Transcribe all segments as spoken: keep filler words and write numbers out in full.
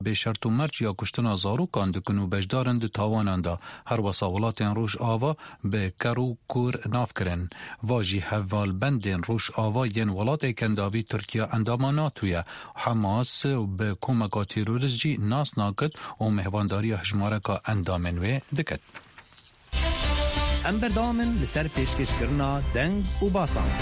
به شرط و مرج یا کشتن زاروکان دکن و بجدارن ده تاوانان دا هر وسا ولاتین روش آوا به کرو کور ناف کرن واجی حوال بندین روش آوا ین ولات کنداوی ترکیه انداما ناتویا حماس به کمکا تیروریسجی ناس ناکد و مهوانداری هجمارکا اندامنوی دکت. ام بردامن لسر پیشکش کرنا دنگ و باسان.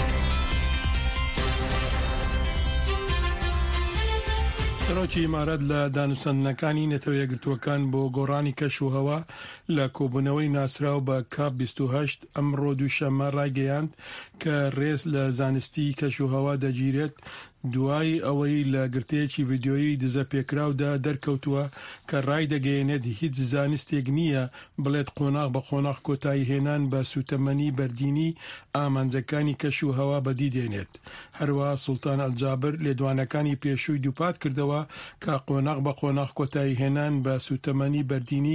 سەرۆکی ئیمارەت لە دانووسەندنەکانی نەتەوە یەکگرتووەکان بۆ گۆڕانی کەش و هەوا لە کۆبوونەوەی ناسراو بە کاپ بیست و هەشت ئەمڕۆ دووشەممە ڕایگەیاند کە ڕێز لە زانستی کەش و هەوا دەگیرێت دوای ئەوەی لە گرتەیەکی ڤیدیۆیی دزە پێکراودا دەرکەوتووە کە ڕای دەگەیەنێت هیچ زانستێک نییە بڵێت قۆناغ بە قۆناغ کۆتایی هێنان بە سوتەمەنی بەردینی ئامانجەکانی کەش و هەوا بەدی دێنێت. هەروەها سوڵتان ئەلجابر لێدوانەکانی پێشووی دووپات کردەوە کە قۆناغ بە قۆناغ کۆتایی هێنان بە سوتەمەنی بەردینی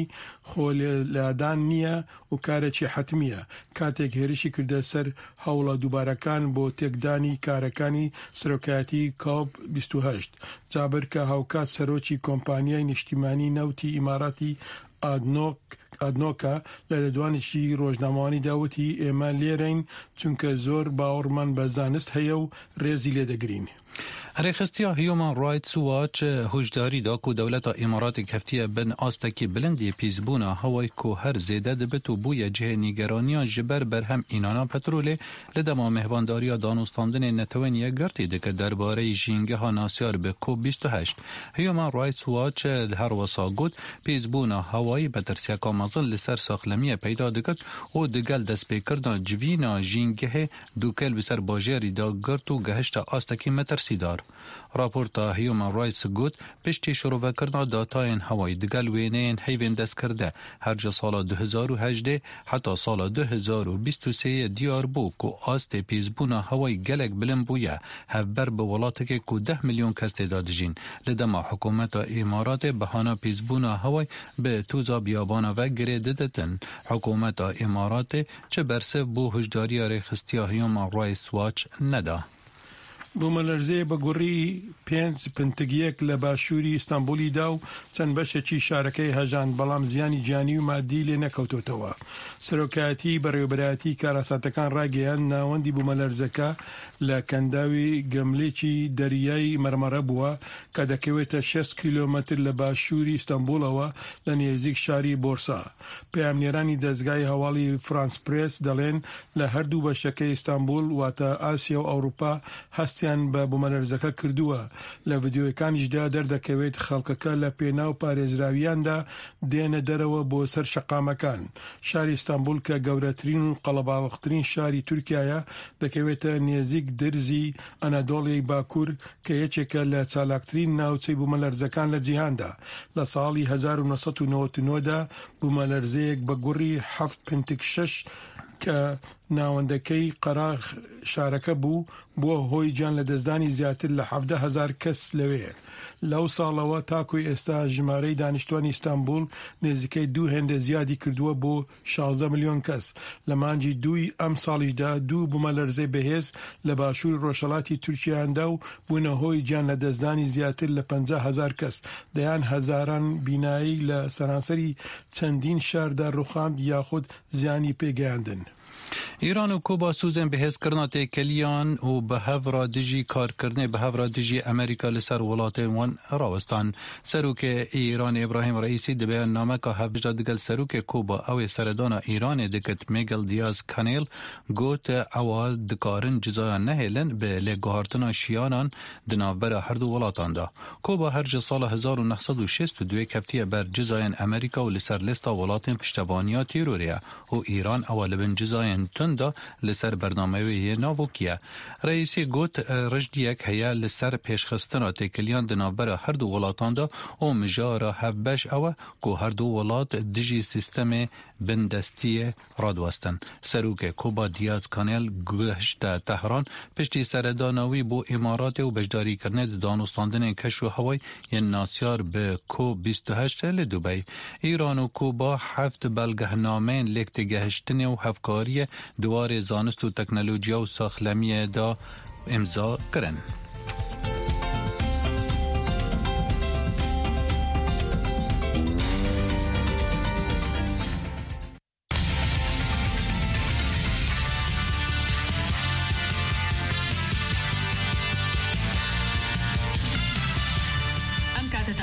خۆلێلادان نییە و کارێکی حتمیە کاتێک هێرشی کردە سەر هەوڵە دووبارەکان بۆ تێکدانی کارەکانی سەرۆکایەتی کاپ بیست و هەشت. جابر کە هاوکات سەرۆکی کۆمپانیای نیشتیمانی نەوتی ئیماراتی ئادنۆک ئادنۆکە لە لەدوانێکی ڕۆژنامەوانی داوتی ئێمە لێرەین چونکە زۆر باوەڕمان بە زانست هەیە و ڕێزی لێدەگرین. هرخستیا هیومن رایتس واچ هشداری دا کو دولت امارات کفتیه بن آستکی بلندی پیزبونا هوای کو هر زیده دبت و بوی جه نیگرانیا جبر برهم اینانا پتروله لدما مهوانداریا دانستاندن نتوانیه گرتی دکه درباره جینگه ها ناسیار به کو بیست و هشت. هیومن رایتس واچ هر وسا گود پیزبونا هوایی بترسیا کامازن لسر ساخلمیه پیدا دکت و دگل دست پیکردن جوینا جینگه دوکل بسر باجری دا گرت و گهشت آستکی مترسیدار. راپورتا هیومن رایتس گوت پشتی شروع کردن داتاین هوایی دگل وینین هیوین دست کرده هر جا سال دو هزار و هجده حتی سال دو هزار و بیست و سه دیار بو که آست پیزبونا هوایی گلک بلند بویه هفبر به ولاته که که ده میلیون کس تعداد جین لدما حکومت امارات بهانا پیزبونا هوایی به توزا بیابانا و گره ددتن حکومت امارات چه برسه بو هجداری ریخستیا هیومن رایتس واچ ندا. بوومەلەرزەیە بە گوڕی پێنج پنتگیەک لە باشووری ئیستانبولیدا و چەند بەشێکی شارەکەی هەژاند بەڵام زیانی گیانی و مادی لێ نەکەوتوتەوە. سەرۆکایەتی بەڕێوەبەرایەتی کارەساتەکان ڕاگەیان ناوەندی بوومەلەرزەکە لە کەنداوی گەملێکی دەریای مەرمەرە بووە کە دەکەوێتە شەست کیلۆمەتر لە باشووری ئیستانبولەوە لە نێزیک شاری بۆرسا. پەیامنێرانی دەستگای هەواڵی فرانس پرێس دەڵێن لە هەردوو بەشەکەی ئیستانبول واتە ئاسیا و ئەوروپا هەست بە بوومەلەرزەکە کردووە. لە ڤیدیۆیەکانیشدا دەردەکەوێت خەڵکەکە لە پێناو پارێزراویاندا دێنە دەرەوە بۆ سەر شەقامەکان. شاری ئیستانبول کە گەورەترین و قەڵەباڵغترین شاری تورکیایە دەکەوێتە نێزیک درزی ئەنەدۆڵیای باکوور کە یەکێکە لە چالاکترین ناوچەی بوومەلەرزەکان لە جیهاندا. لە ساڵی هەزار و نۆسەد و نۆڤەت و نۆدا بوومەلەرزەیەک بە گوڕی حەفت پنتگ شەش کە ناوەندەکەی قەراغ شارەکە بوو بووە هۆی گیان لە دەستدانی زیاتر لە حەڤدە هەزار کەس لەوێ. لەو ساڵەوە تاکوی ئێستا ژمارەی دانیشتوانی ئیستانبول نێزیکەی دوو هێندە زیادی کردووە بۆ شازدە ملیۆن کەس. لە مانگی دووی ئەم ساڵیشدا دوو بوومەلەرزەی بەهێز لە باشووری ڕۆژهەڵاتی تورکیادا و بوونە هۆی گیان لە دەستدانی زیاتر لە پەنجا هەزار کەس دەیان هەزاران بینایی لە سەرانسەری چەندین شاردا ڕوخاند یاخود زیانی پێگەیاندن. ایران و کوبا سوزن به حس کرنا تکلیان و به هفرا دجی کار کرنه به هفرا دجی امریکا لسر ولات وان راوستان. سروک ایران ابراهیم رئیسی ده بیان نامه که هفجا دگل سروک کوبا او سردان ایران دکت میگل دیاز کانیل گوت او دکارن جزایا نهیلن به لگوهارتنا شیانان دنابر هر دو ولاتان دا. کوبا هر جه سال هزار و نهصد و شصت و دو کفتیه بر جزاین امریکا و لسر لستا ولاتین پشتوانیا تیروریه و ایران اول بن جزاین تندا لسر برنامه وی ناوکیه. رئیسی گوت رجدیک هیا لسر پیشخستنا تکلیان دنابر هر دو ولاتان دا و مجارا هفبش او که هر دو ولات دجی سیستم بندستی رادوستن. سروک کوبا دیاز کانیل گشت تهران پشتی سردانوی بو امارات و بجداری کرنه دانستاندن کش و هوای ین ناسیار به کو بیست و هشت لدوبی. ایران و کوبا هفت بلگهنامین لکت گهشتن و هفکاری دوار زانست و تکنولوژیا و ساخلمی دا امضا کرن.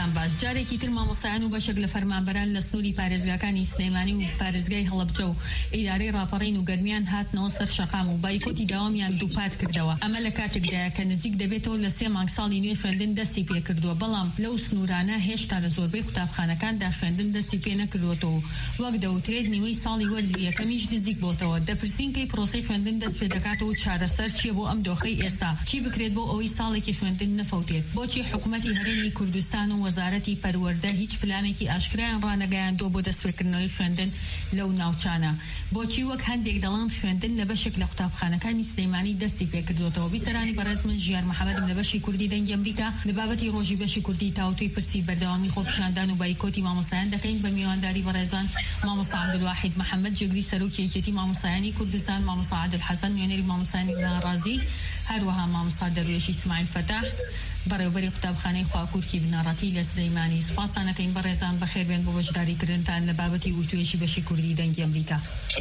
کاتتان باش جارێکی تر مامۆسایان و بەشێک لە فەرمانبەران لە سنووری پارێزگاکانی سلێمانی و پارێزگای هەڵەبجە و ئیدارەی ڕاپەڕین و گەرمیان هاتنەوە سەر شەقام و بایکۆتی داوامیان دووپات کردەوە. ئەمە لە کاتێکدایە کە نزیک دەبێتەوە لە سێ مانگ ساڵی نوێ خوێندن دەستی پێ کردووە، بەڵام لەو سنوورانە هێشتا لە زۆربەی قوتابخانەکاندا خوێندن دەستی پێ نەکردوێتەوە. وەک دەوترێت نیوەی ساڵی وەرزی یەکەمیش نزیک بۆتەوە. دەپرسین کەی پرۆسەی خوێندن دەست پێ دەکاتەوە و چارەسەر چییە بۆ ئەم دۆخەی ئێستا؟ چی بکرێت بۆ ئەوەی ساڵێکی خوێندن نەفەوتێت؟ بۆچی حکوومەتی هەرێمی کوردستان و وەزارەتی پەروەردە هیچ پلانێکی ئاشکرایان ڕانەگەیاندۆ بۆ دەستپێکردنەوەی خوێندن لەو ناوچانە؟ بۆچی وەک هەندێک دەڵام خوێندن لە بەشێک لە قوتابخانەکانی سلەیمانی دەستی پێکردوێتەوە؟ بیسەرانی بەڕێز من ژیار محەممەدم لە بەشی کوردی دەنگی ئەمریکا لە بابەتی ڕۆژی بەشی کوردی تاوتوی پرسی بەردەوامی خۆپیشاندان و بایکۆتی مامۆسایان دەکەین بە میوانداری بەڕێزان مامۆستا عەبدولواحید محەممەد جێگری سەرۆکی یەکێتی مامۆسایانی کوردستان، مامۆستا عادل حەسەن نوێنەری مامۆسایانی بنارازی، هەروەها مامۆستا دەروێشی اسماعیل فەتاح بەڕێوەبەری قوتابخانەی خواکوورکی بنەڕەتی لە سلەیمانی. سوپاسانەکەین بەڕێزان بەخێر بێن بۆ بەشداریکردنتان لە بابەتی وتوێژی بەشی کوردی دەنگی ئەمریکا.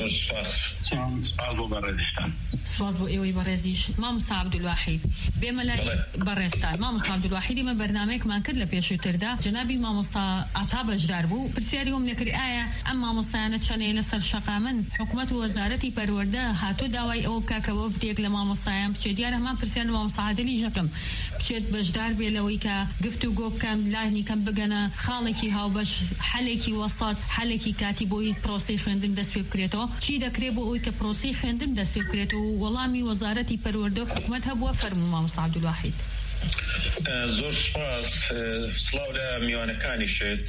سواز بۆ ئێوەی بەڕێزیش. مامۆستا عەبدولواحید بێمە لای بەڕێستان. مامۆستا عەبدولواحید ئێمە بەرنامەیەکمان کرد لە پێشووتردا، جەنابی مامۆستا عەتا بەشدار بوو، پرسیاری وەم لێکرد ئایا ئەم مامۆستایانە چەنەیە لەسەر شەقامن؟ حکوومەت و وەزارەتی پەروەردە هاتۆ داوای ئەوە بکا کە وەفدێک لە مامۆستایان بچێت، دیارە هەمان پرسیار لە مامۆستا عادلی ژەکەم بچێت بەشدار بێ لەوەی کە گفتوگۆ بکەم لانی کەم بگەنە خاڵێکی هاوبەش، حەلێکی وەسەط، حەلێکی کاتی بۆی پرۆسەی خوێندن دەست پێ بکرێتەوە. چی دەکرێت بۆ ئەوەی کە پرۆسەی خوێندن دەست پێ بکرێتەوە؟ وەڵامی وەزارەتی پەروەردە و حکوومەت هەبووە. فەرموو مامۆستا عەبدولواحید. زۆر سپاس. سڵاو لە میوانەکانیشت.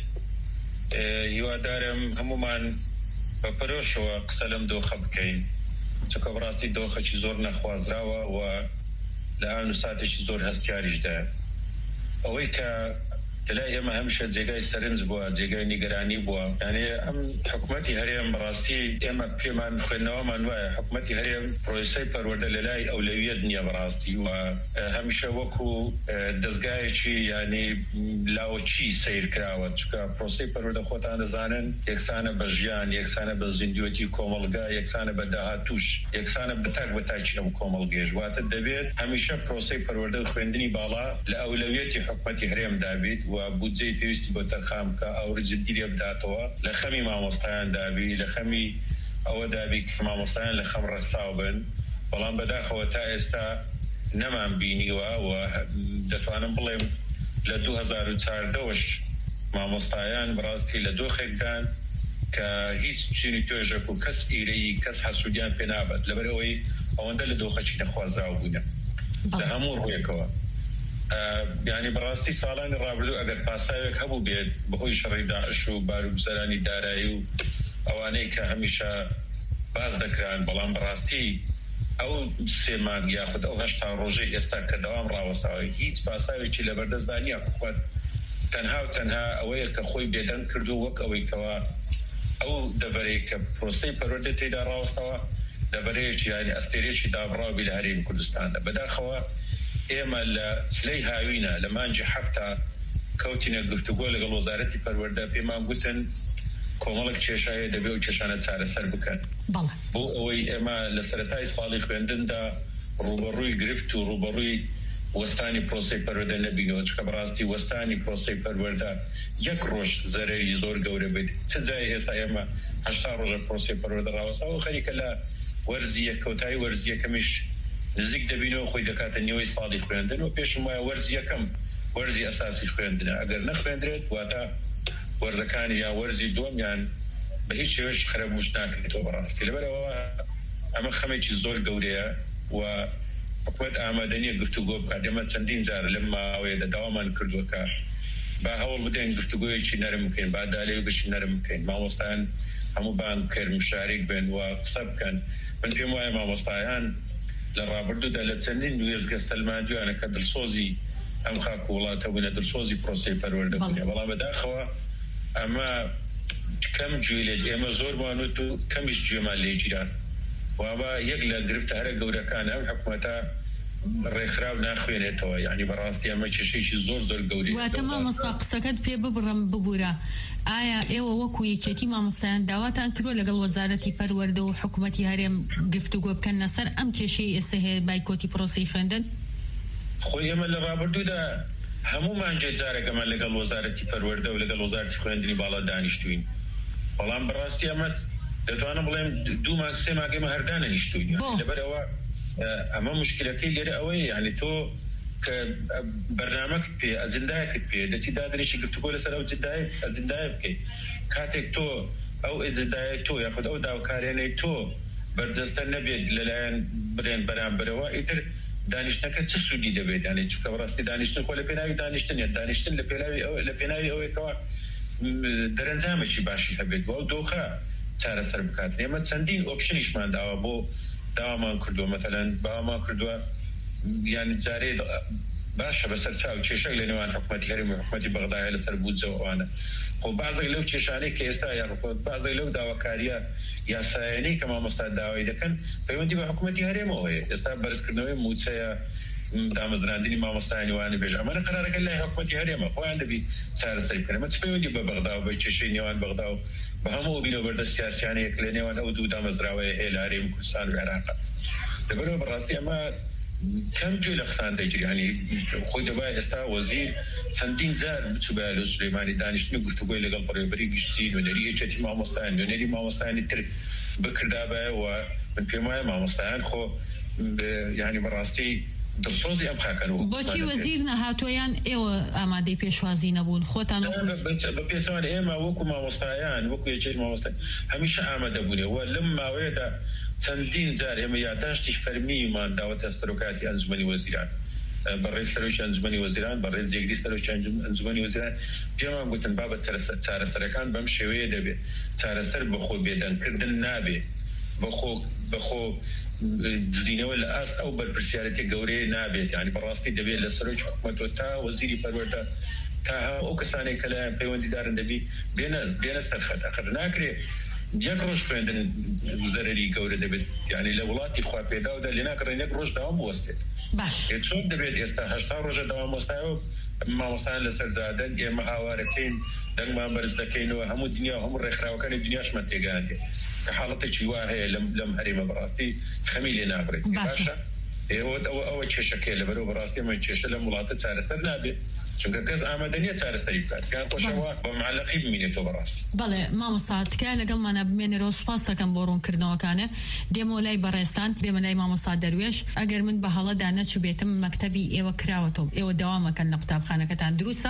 هیوادارم هەمومان بە پەرۆشەوە قسە لەم دۆخە بکەین، چونکە بەڕاستی دۆخەکی زۆر نەخوازراوە و لە ئان و ساتێکی زۆر هەستیاریشدایە. ئەوەی کە لەلای ئێمە هەمیشە جێگای سەرنج بووە، جێگای نیگەرانی بووە. یعنی ئەم حکوومەتی هەرێم بەڕاستی ئێمە پێمان خوێندنەوەمان وایە حکوومەتی هەرێم پرۆسەی پەروەردە لەلای ئەولەویەت نییە بەڕاستی، و هەمیشە وەکو دەستگایەکی یعنی لاوەچی سیر کراوە، چونکە پرۆسەی پەروەردە خۆتان دەزانن یەکسانە بە ژیان، یەکسانە بە زیندوەتی کۆمەڵگا، یەکسانە بە داهاتوش، یەکسانە بەتاک بەتاکی ئەم کۆمەڵگەیەش. واتە دەبێت هەمیشە پرۆسەی پەروەردە و خوێندنی باڵا لە ئەولەویەتی حکوومەتی هەرێمدا بیت و بودجەی پێویستی بۆ تەرخام کە ئەوڕجی دیرێ بداتەوە، لە خەمی مامۆستایان دابی، لە خەمی ئەوە دابی کە مامۆستایان لە خەم ڕەخساو بن. بەڵام بەداخەوە تا ئێستا نەمان بینیوە و دەتوانم بڵێم لە دوو هەزار و چواردەوەش مامۆستایان بەڕاستی لە دۆخێکدان کە هیچ چینی توێژەک و کەس ئیرەی کەس حەسوودیان پێ نابێت، لەبەرەوەی ئەوەندە لە دۆخەکی نەخوازراو بوونە لە هەموو ڕوویەکەوە. یعنی بەڕاستی ساڵانی ڕابردوو ئەگەر پاساوێک هەبوو بێت بەهۆی شەڕی داعش و باروبزەرانی دارایی و ئەوانەی کە هەمیشە باز دەکران، بەڵام بەڕاستی ئەو سێ مانگ یاخود ئەو هەشتا ڕۆژەی ئێستا کە دەوام ڕاوەستاوی هیچ پاساوێکی لەبەردەستدا نییە. حکوومەت تەنها و تەنها ئەوەیە کە خۆی بێدەنگ کردو وەک ئەوەی کەوا ئەو دەبەرەی کە پرۆسەی پەروەردە تێدا ڕاوەستەوە دەبەرەیەکی یعنی ئەستێرەیەکی دابڕاوی لە هەرێمی کوردستاندا. بەداخەوە ئێمە لە سلەی هاوینە لە مانجی هەفتە کەوتینە گفتوگۆ لەگەڵ وەزارەتی پەروەردە، پێمان گوتن کۆمەڵێک کێشایە دەبێ و کێشانە چارەسەر بکەن بۆ ئەوەی ئێمە لە سەرەتای ساڵی خوێندندا ڕوبەڕووی گرفت و ڕوبەڕووی وەستانی پرۆسەی پەروەردە نەبینەوە، چکە بەڕاستی وەستانی پرۆسەی پەروەردە یەک ڕۆژ زەرەری زۆر گەورە بێت. چ جای ئێستا ئێمە هەشتا ڕۆژە پرۆسەی پەروەردە ڕاوەستاوە خەریکە لە وەرزی یەکەوتایی وەرزی یەکەمیش نزیک دەبینەوە خۆی دەکاتە نیوەی ساڵی خوێندن و پێشم وایە وەرزی یەکەم وەرزی ئەساسی خوێندنە. ئەگەر نەخوێندرێت واتە وەرزەکانی یا وەرزی دووەمیان بە هیچ شێوەش خرابوش ناکرێتەوە بەڕاستی. لەبەرەوە ئەمە خەمێکی زۆر گەورەیە و حکوومەت ئامادەنیە گفتوگۆ بکات. ئێمە چەندین جار لەم ماوەیەدا داوامان کردووە کە با هەوڵ بدەین گفتوگۆیەکی نەرم بکەین، با دالێوگەشی نەرم بکەین، مامۆستایان هەموو بان کرد مشارێک بن و قسە بکەن. من پێم وایە مامۆستایان لە ڕابردوودا لە چەندین وێزگە سەلماندویانە کە دڵسۆزی ئەم خاک و وڵاتە بوونە، دڵسۆزی پرۆسەی پەروەردە بوونە. بەڵام بەداخەوە ئەمە کەم گوێ لێ ئێمە زۆرمانوت و کەمیش گوێمان لێ گیران. وابە یەک لە گرفتە هەرە گەورەکان ئەم حکوومەتە ڕێکخراو ناخوێنێتەوە. یعنی بەڕاستی ئەمە کێشەیەکی زۆر زۆر گەورەیە. واتە مامۆستا قسەکەت پێ ببڕم ببوورە، ئایا ئێوە وەکو یەکێتی مامۆستایان داواتان کردووە لەگەڵ وەزارەتی پەروەردە و حکوومەتی هەرێم گفتوگۆ بکەن لەسەر ئەم کێشەی ئێستا هەیە بایکۆتی پرۆسەی خوێندن؟ خۆی ئێمە لە ڕابردوودا هەمومان جێجارێکەمان لەگەڵ وەزارەتی پەروەردە و لەگەڵ وەزارەتی خوێندنی باڵا دانیشتوین بەڵام بەڕاستی ئەمە دەتوانم بڵێم دوو مانگ سێ مانگ ئێمە هەر دانەنیشتوین لەبەرەوە ئەمە مشکلەکەی لێرە ئەوەیە یعنی تۆ کە بەرنامەکت پێ ئەجندایەکت پێ دەچی دادنێشی گفتوگۆ لەسەر ئەو ئەجندایە بکەیت کاتێک تۆ ئەو ئەجندایە تۆ یاخود ئەو داوکارێنەی تۆ بەرجەستە نەبێت لەلایەن برێن بەرامبەرەوە ئیتر دانیشتەکە چه سوودی دەبێت یعنی چونکە بەڕاستی دانیشتن خۆ لە پێناوی دانیشتن یان دانیشتن لە پێناوی ئەوەیەکەوە دەرەنجامێکی باشی هەبێت بۆ ئەو دۆخە چارەسەر بکات ئێمە چەندین ئۆپشنیشمان داوە بۆ داوامان کردووە مەتەلەن باوامان کردووە یعنی جارێ باشە بەسەر چاو کێشەی لە نێوان حکومەتی هەرێم و حکومەتی بەغدایە لەسەر بودجەوە ئەوانە خۆ بازێک لەو کێشانەی کە ئێستا یا بازێک لەو داواکاریە یاسایانەی کە مامۆستا داوای دەکەن پەیوەندی بە حکومەتی هەرێمەوەیە ئێستا بەرزکردنەوەی موچەیە دامەزراندنی مامۆستایانی وانە بێژ ئەمانە قەرارەکە لای حکومەتی هەرێمە خۆیان دەبی چارەسەری بکەن ئەمە چ پەیوەندی بە بەغدا و بە کێشەی نێوان بەغدا و بە هەموو بینەوەبەردە سیاسیانەیەک لە نێوان ئەو دوو دامەزراوەیە هەیە لە هەرێم کوردستان و عێراق لەبەرەوە بەڕاستی ئەمە کەم گوێ لە قسان دەگیری ینی خۆی دەبای ئێستا وەزیر چەندین جار بچووبایە لە سولەیمانی دانیشتنی گفتوگۆی لەگەڵ بەڕێوەبەری گشتی نوێنەری هێچەتی مامۆستایان نوێنەری مامۆستایانی تر بکردابایەوە من پێم وایە مامۆستایان خۆ یعنی بەڕاستی دڵسۆزی ئەم خاکەنەوە بۆچی وەزیر نەهاتوویان ئێوە ئامادەی پێشوازی نەبوون خۆتان بە پێچەوان ئێمە وەکو مامۆستایان وەکو یەکێک مامۆستای هەمیشە ئامادە بوونەوە لەم ماوەیەدا چەندین جار ئێمە یادداشتی فەرمیمان داوەتە سەرۆکاتی ئەنجومەنی وەزیران بەڕێز سەرۆکی ئەنجومەنی وەزیران بەڕێز جێگری سەرۆکی ئەنجومەنی وەزیران پێمان گوتن بابەت چارەسەرەکان بەم شێوەیە دەبێت چارەسەر بەخۆ بێدەنگکردن نابێت بەخۆ بەخۆ دزینەوە لە ئاست ئەو بەرپرسیارەتی گەورەیە نابێت یعنی بەڕاستی دەبێت لە سەرۆکی حکومەتەوە تا وەزیری پەروەردە تا ئەو کەسانێک کە لایەن پەیوەندیدارن دەبی بێنە سەرخەت ئەخر ناکرێت یەک ڕۆژ خوێندن زەرەری گەورە دەبێت یعنی لە وڵاتی خوا پێداودا لێ ناکڕێن یەک ڕۆژ داوام بوەستێت چۆن دەبێت ئێستا هەشتا ڕۆژە داوام وەستایەوە مامۆستایان لەسەر زادەن ئێمە هاوارەکەین دەنگمان بەرز دەکەینەوە هەموو دنیا هەموو ڕێکخراوەکانی دنیاشمان تێگەاندێ کە حاڵەتێکی وا هەیە لەم هەرێمە بەڕاستی خەمی لێ نابڕێت باشە ئێوە ئەوە کێشەکەی لەبەرەوە بەڕاستی ئەمە کێشە لەم وڵاتە چارەسەر نابێت چونکە کەس ئامادە نییە چارەسەری بکات یان خۆشەوە بە معلەقی بمینێتەوە بەڕاستی بەڵێ مامۆستا تکایە لەگەڵمانە بمێنێرەوە سوپاس دەکەم بۆ ڕوونکردنەوەکانە دێمەوە لای بەڕێستان بێمە لای مامۆستا دەروێش ئەگەر من بە هەڵەدا نەچوو بێتم مەکتەبی ئێوە کراوەتەوە ئێوە دەوامەکەن لە قوتابخانەکەتان دروستە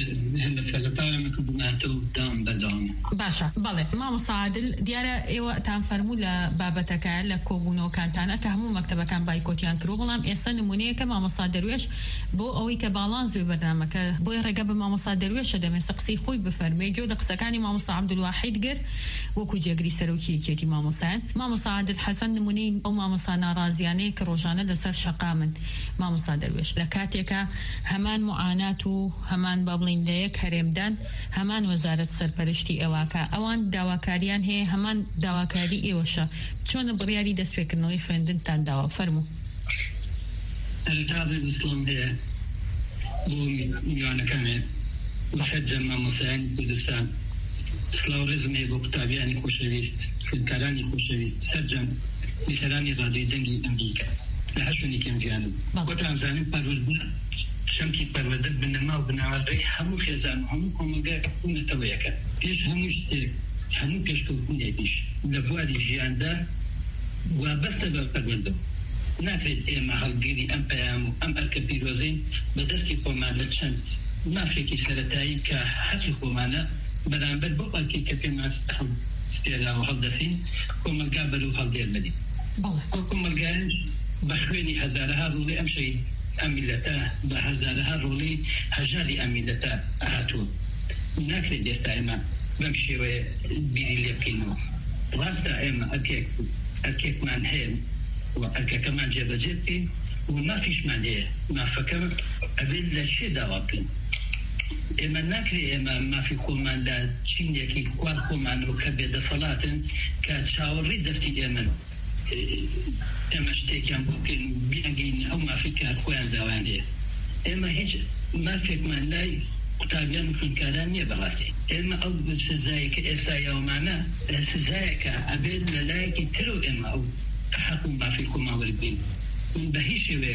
باشە بەڵێ مامۆستا عادل دیارە ئێوە تان فەرموو لە بابەتەکە لە کۆبوونەوەکانتانە کە هەموو مەکتەبەکان بایکۆتیان کرۆ بەڵام ئێستا نمونەیەکە مامۆستا دەروێش بۆ ئەوەی کە باڵانس بێ بەرنامەکە بۆی ڕێگە بە مامۆستا دەروێشە دەمێستا قسەی خۆی بفەرمێ گوێ دە قسەکانی مامۆستا عەبدولواحید گر وەکو جێگری سەرۆکی یەکێتی مامۆستایان مامۆستا عادل حەسەن نمونەی ئەو مامۆستا ناڕازیانەیە کە ڕۆژانە لەسەر شەقا من مامۆستا دەروێش لە کاتێکە هەمان معانات و هەمان با بڵین لە یەک هەرێمدان هەمان وەزارەت سەرپەرشتی ئێواکە ئەوان داواکاریان هەیە هەمان داواکاری ئێوەشە چۆنە بڕیاری دەستپێکردنەوەی خوێندنتان داوە فەرموو بۆ میوانەکانێ بەخەرجە مامۆستایانی کوردستان سڵاو ڕێزمێ بۆ قوتابیانی خۆشەویست خوێندکارانی خۆشەویست سەرجەم لیسەرانی ڕادیۆی دەنگی ئەمریکا لە هەر شوێنێکم گیانم خۆتان زانین پەروەردە چەمکی پەروەردە بنەما و بناوەڕێی هەموو خێزان و هەموو کۆمەلگای حکوومەتەوەیەکە پێش هەموو شتێک هەموو پێشکەوتنێکیش لە بواری ژیاندا وابەستە بە پەروەردە ناکرێت ئێمە هەڵگیری ئەم پەیام و ئەم ئەرکە پیرۆزین بەدەستی خۆمان لە چەند مافێکی سەرەتایی کە حەقی خۆمانە بەرامبەر بۆ ئەرکی کە پێمان سپێرا و هەڵدەسین کۆمەلگا بەرەو هەڵدێر بدەین ئەو کۆمەلگایش بە خوێنی هەزارەها ڕۆڵی ئەم شەی ئەم میلەتە بە هەزارەها ڕۆڵی هەژاری ئەم میلەتە هاتووە ناکرێت ئێستا ئێمە بەم شێوەیە بیری لێ بکەینەوە ڕاستە ئێمە ئەرکێک ئەرکێکمان هەیە ئەرکەکەمان جێبەجێ بکەین و مافیشمان هەیە مافەکە ئەبێت لە چێ داوا بکەین ئێمە ناکرێت ئێمە مافی خۆمان لە چینێکی خوار خۆمانەوە کە بێدەسەڵاتن کە چاوەڕێی دەستی ئێمە ئێمە شتێکیان بۆ بکەین و بیانگەین ئەو مافی کە خۆیان داوایان هەیە ئێمە هیچ مافێکمان لای قوتابیان و خوێندکاران نییە بەڕاستی ئێمە ئەو سزایە کە ئێستا یاومانە سزایەکە ئەبێت لە لایەکی تر و ئێمە ئەو حەق و مافی خۆمان وەربگرین بە هیچ شێوەیەک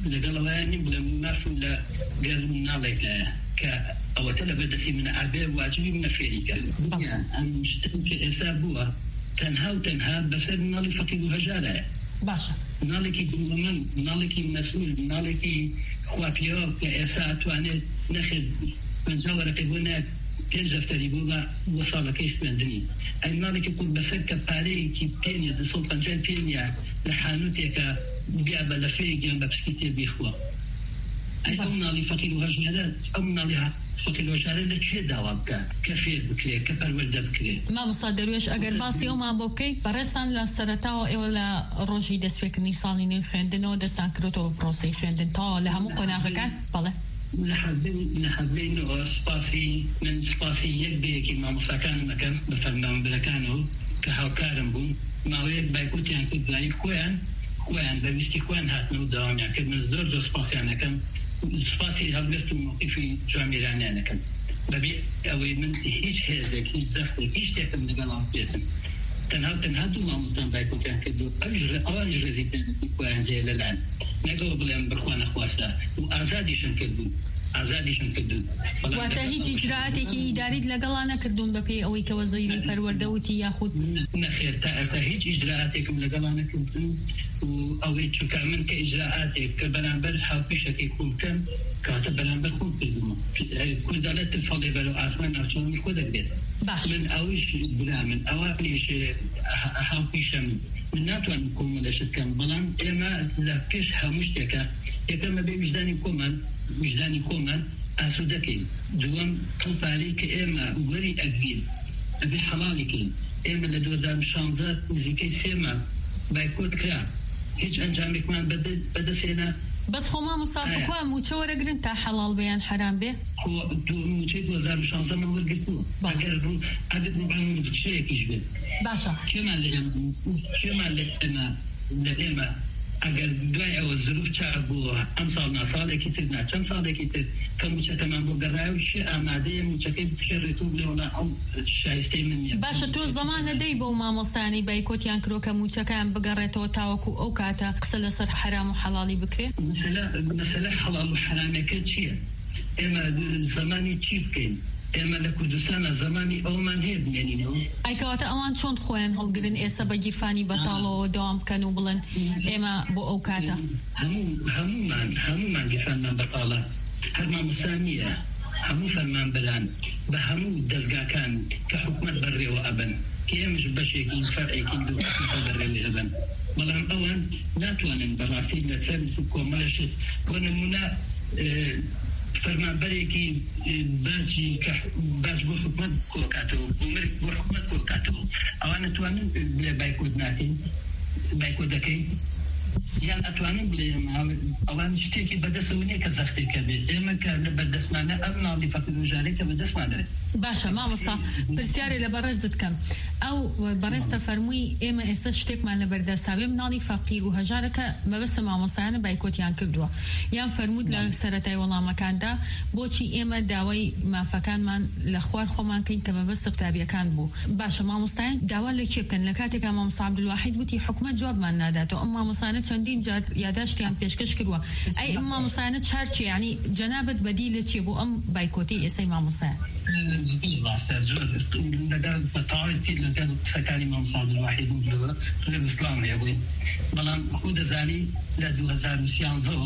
لقلواني بلا مافو لا قال من عليك ك أو تلا بدسي من عباء واجبي من فيريكا أنا مشترك إسابوها تنها وتنها بس نالي فقيد هجارة باشا نالكي دمومن نالكي مسؤول نالكي خوابيا كإساءة وأنا نخذ من جاورة كبونا كنجف تريبوها وصالكيش بندني أي نالكي يقول بسكة باري كي بينيا دسلطان جان بينيا لحانوتيكا بيعبا لفيق جنب بسكيتي بيخوا أي أمنا لي فقير وهجارات أمنا لي فقير وهجارات لكي داوابكا كفير بكري كبرولده بكري ما مصادر ويش أجر باصي وما بوكي برسان لسرتاو إولا روجي دسويك نيساني نخندنو دستان كروتو بروسي شندن تا لها مقنع فكان بله لحبين لحبين سباسي من سباسي يكبي كي ما مساكان مكان بفرمان بلكانو كهاوكارم بون ما ويك بايكوت يعني كنت باي خوان خوان بمستي خوان هاتنو دوام يعني كد من زور زور سباسي أنا كان سباسي هبلستو موقفي جاميراني أنا كان ببي أوي من هيش هزك هيش زفتك هيش تاكل من قلام بيتم تنها تنها دو ما مستان بايكوت يعني كدو أجر أوانج رزيتين خوان جاي للعن نقول بلهم بخوان أخواسا وأزادي شنكدو أزادي شنكدو وقتا هيج إجراءاتي إداري لقلانا كردون ببي أوي كوزيري پروردوتي ياخد نخير تأسا هيج إجراءاتكم لقلانا كردون أوي تكامن كإجراءاتك كبرانبر حاوبيشك يكون كم كاتب برانبر خون كردون كل دالت الفضي بلو آسمان أرچون خودك بيت من أويش برامن أوانيش حاوبيشم من ناتوان نكون ملاشت كم بلان إما لكش هموشتك يكما بوجداني كومن وجداني كومن أسودكي دوام طلبالي كإما وري أكبير أبي حلالكي إما لدوزان شانزات زيكي سيما بايكوت كرا هيج أنجامك من بدا بدا سينا بس خو ما مصافق كوا موچه ورقرن تا حلال بيان حرام بي خو دو موچه دوزان شانزات من ورقرتو اگر رو اگر رو بانو مدرشة كيشبه باشا كما لهم كما لهم لهم اگر دوای او ظروف چابو امسال ساله کی تر نه چند ساله کی تر کم چه تمام بو گرایش آماده موچه کی بشرتو ولا او شایسته من باشه تو زمان دی بو ما مستانی بایکوت یان کرو کم موچه کم بگرتو تاوکو او کاتا قسل سر حرام و حلالي بکری مثلا مثلا حلال و حرام کچیه اما زمانی چیپ کین اما لكردستان زماني او من هيب يعني نو اي كواتا اوان شون خوين هلقرن ايسا بجيفاني بطالو دوام كانوا بلن اما بو اوكاتا همو همو من همو من جيفان من بطالة هرما مسانية همو فرمان بلان بهمو دزقا كان كحكمة بري وابن كيمش بشيكين فرعيكين دو حكمة بري وابن بلان اوان ناتوانن براسي لسر كومالشت ونمونا اه فرمان بريكي باجي كح باج بو حكمت كوكاتو ومرك بو حكمت كوكاتو أوانا توانن بلا بايكود ناتين بايكود دكي يعني أتوانن بلا أوان شتيكي بدسوني كزختي كبير إما كان بدس معنا أبنا اللي فقد وجاريك بدس معنا باشا ما مصا برسياري لبرزت كم أو برزت فرموي إما إسشتك معنا بردسابي منالي فقير وهجارك ما بس ما مصانا بايكوت يان كردوا يان فرمود لسرتاي والله مكان دا بوشي إما داوي ما فكان من لخوار خمان كين كما بس بتابيا كان بو باشا ما مصانا داوا لكي كان لكاتك أمام صعب الواحد بتي حكمة جواب من ناداته أما مصانا چندين جاد ياداشت يان بيشكش كردوا أي أما مصانا تشارتش يعني جنابة بديلة يبو أم بايكوتي إسي ما مصانا زبيل راسته زور لقال بطاعتي لقال سكاني ما مصاب الواحد من بلد غير الإسلام يا أبوي بلان خود زالي لدو هزار وسيانزو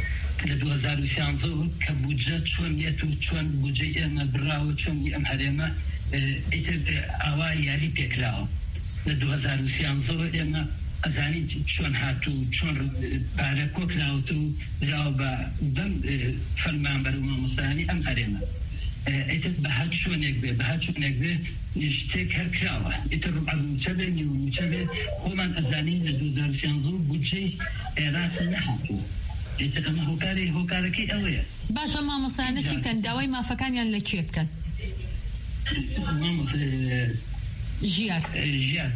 لدو هزار وسيانزو كبوجة شون يتو شون بوجة أنا براو شون يأم حريمة إتر أواي يالي بيكراو لدو هزار وسيانزو أما أزاني شون هاتو شون باركو كراوتو راو با دم فرمان بروما مصاني أم حريمة إتت بهاد شونك به بهاد شونك به نشتك هر كراوة إتت ربع المتشبه نيو المتشبه خومن أزاني لدوزار سيانزو بوجي إيرات نحاكو إتت أما هوكاري هوكاركي أوية باشا ما مصانة شي كان داوي ما فكان يعني لكيب كان ما مصانة جيات جيات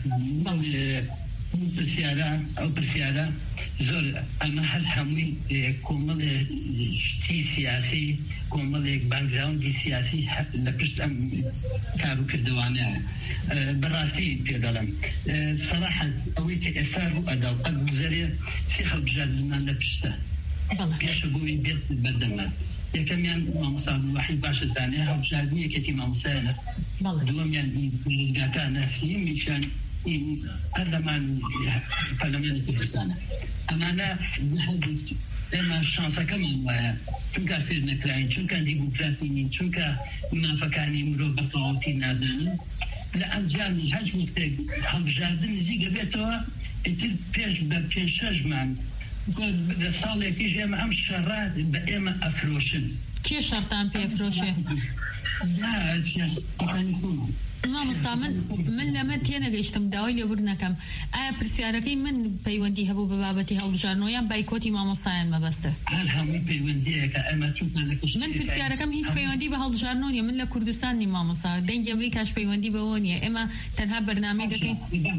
برسيارة أو برسيارة زور أما هل همي كومل شتي سياسي كومل باك جراوند سياسي لبشت أم كارو كردوانا براسي بيدلم صراحة أويك إثار وأداء قد مزاري سيخل بجال لنا لبشته پێش بووی بێت بەردەمە یەکەمیان مامۆستا وحید باشە زانێ هەڵبژاردنیەکەتی مامۆستایانە دووەمیان پارێزگاکانە سێمیشان پەرلەمان پەرلەمانی کوردستانە ئەمانە ئێمە شانسەکەمان وایە چونکە فێر نەکراین چونکە دیموکراتی نین چونکە مافەکانی مرۆڤ بە تەواوەتی نازانین لە ئەنجامی هەچ وەختێک هەڵبژاردن نزیکە بێتەوە ئیتر پێش بە پێش شەژمان لە ساڵێکیش ئێمە ئەم شەڕات بە ئێمە ئەفرۆشن کێ شەڕتان پێ ئەفرۆشێ؟ مامۆستا من من لەمە تێنەگەیشتم داوای لێبوردنەکەم ئایا پرسیارەکەی من پەیوەندی هەبوو بە بابەتی هەڵبژاردنەوە یان بایکۆتی مامۆستایان مەبەستە؟ هەر هەمووی پەیوەندیەکە ئەمە چونکە لە کوشتێک من پرسیارەکەم هیچ پەیوەندی بە هەڵبژاردنەوە نیە من لە کوردستان نیم مامۆستا دەنگی ئەمریکاش پەیوەندی بەوە نیە ئێمە تەنها بەرنامەی دەکەین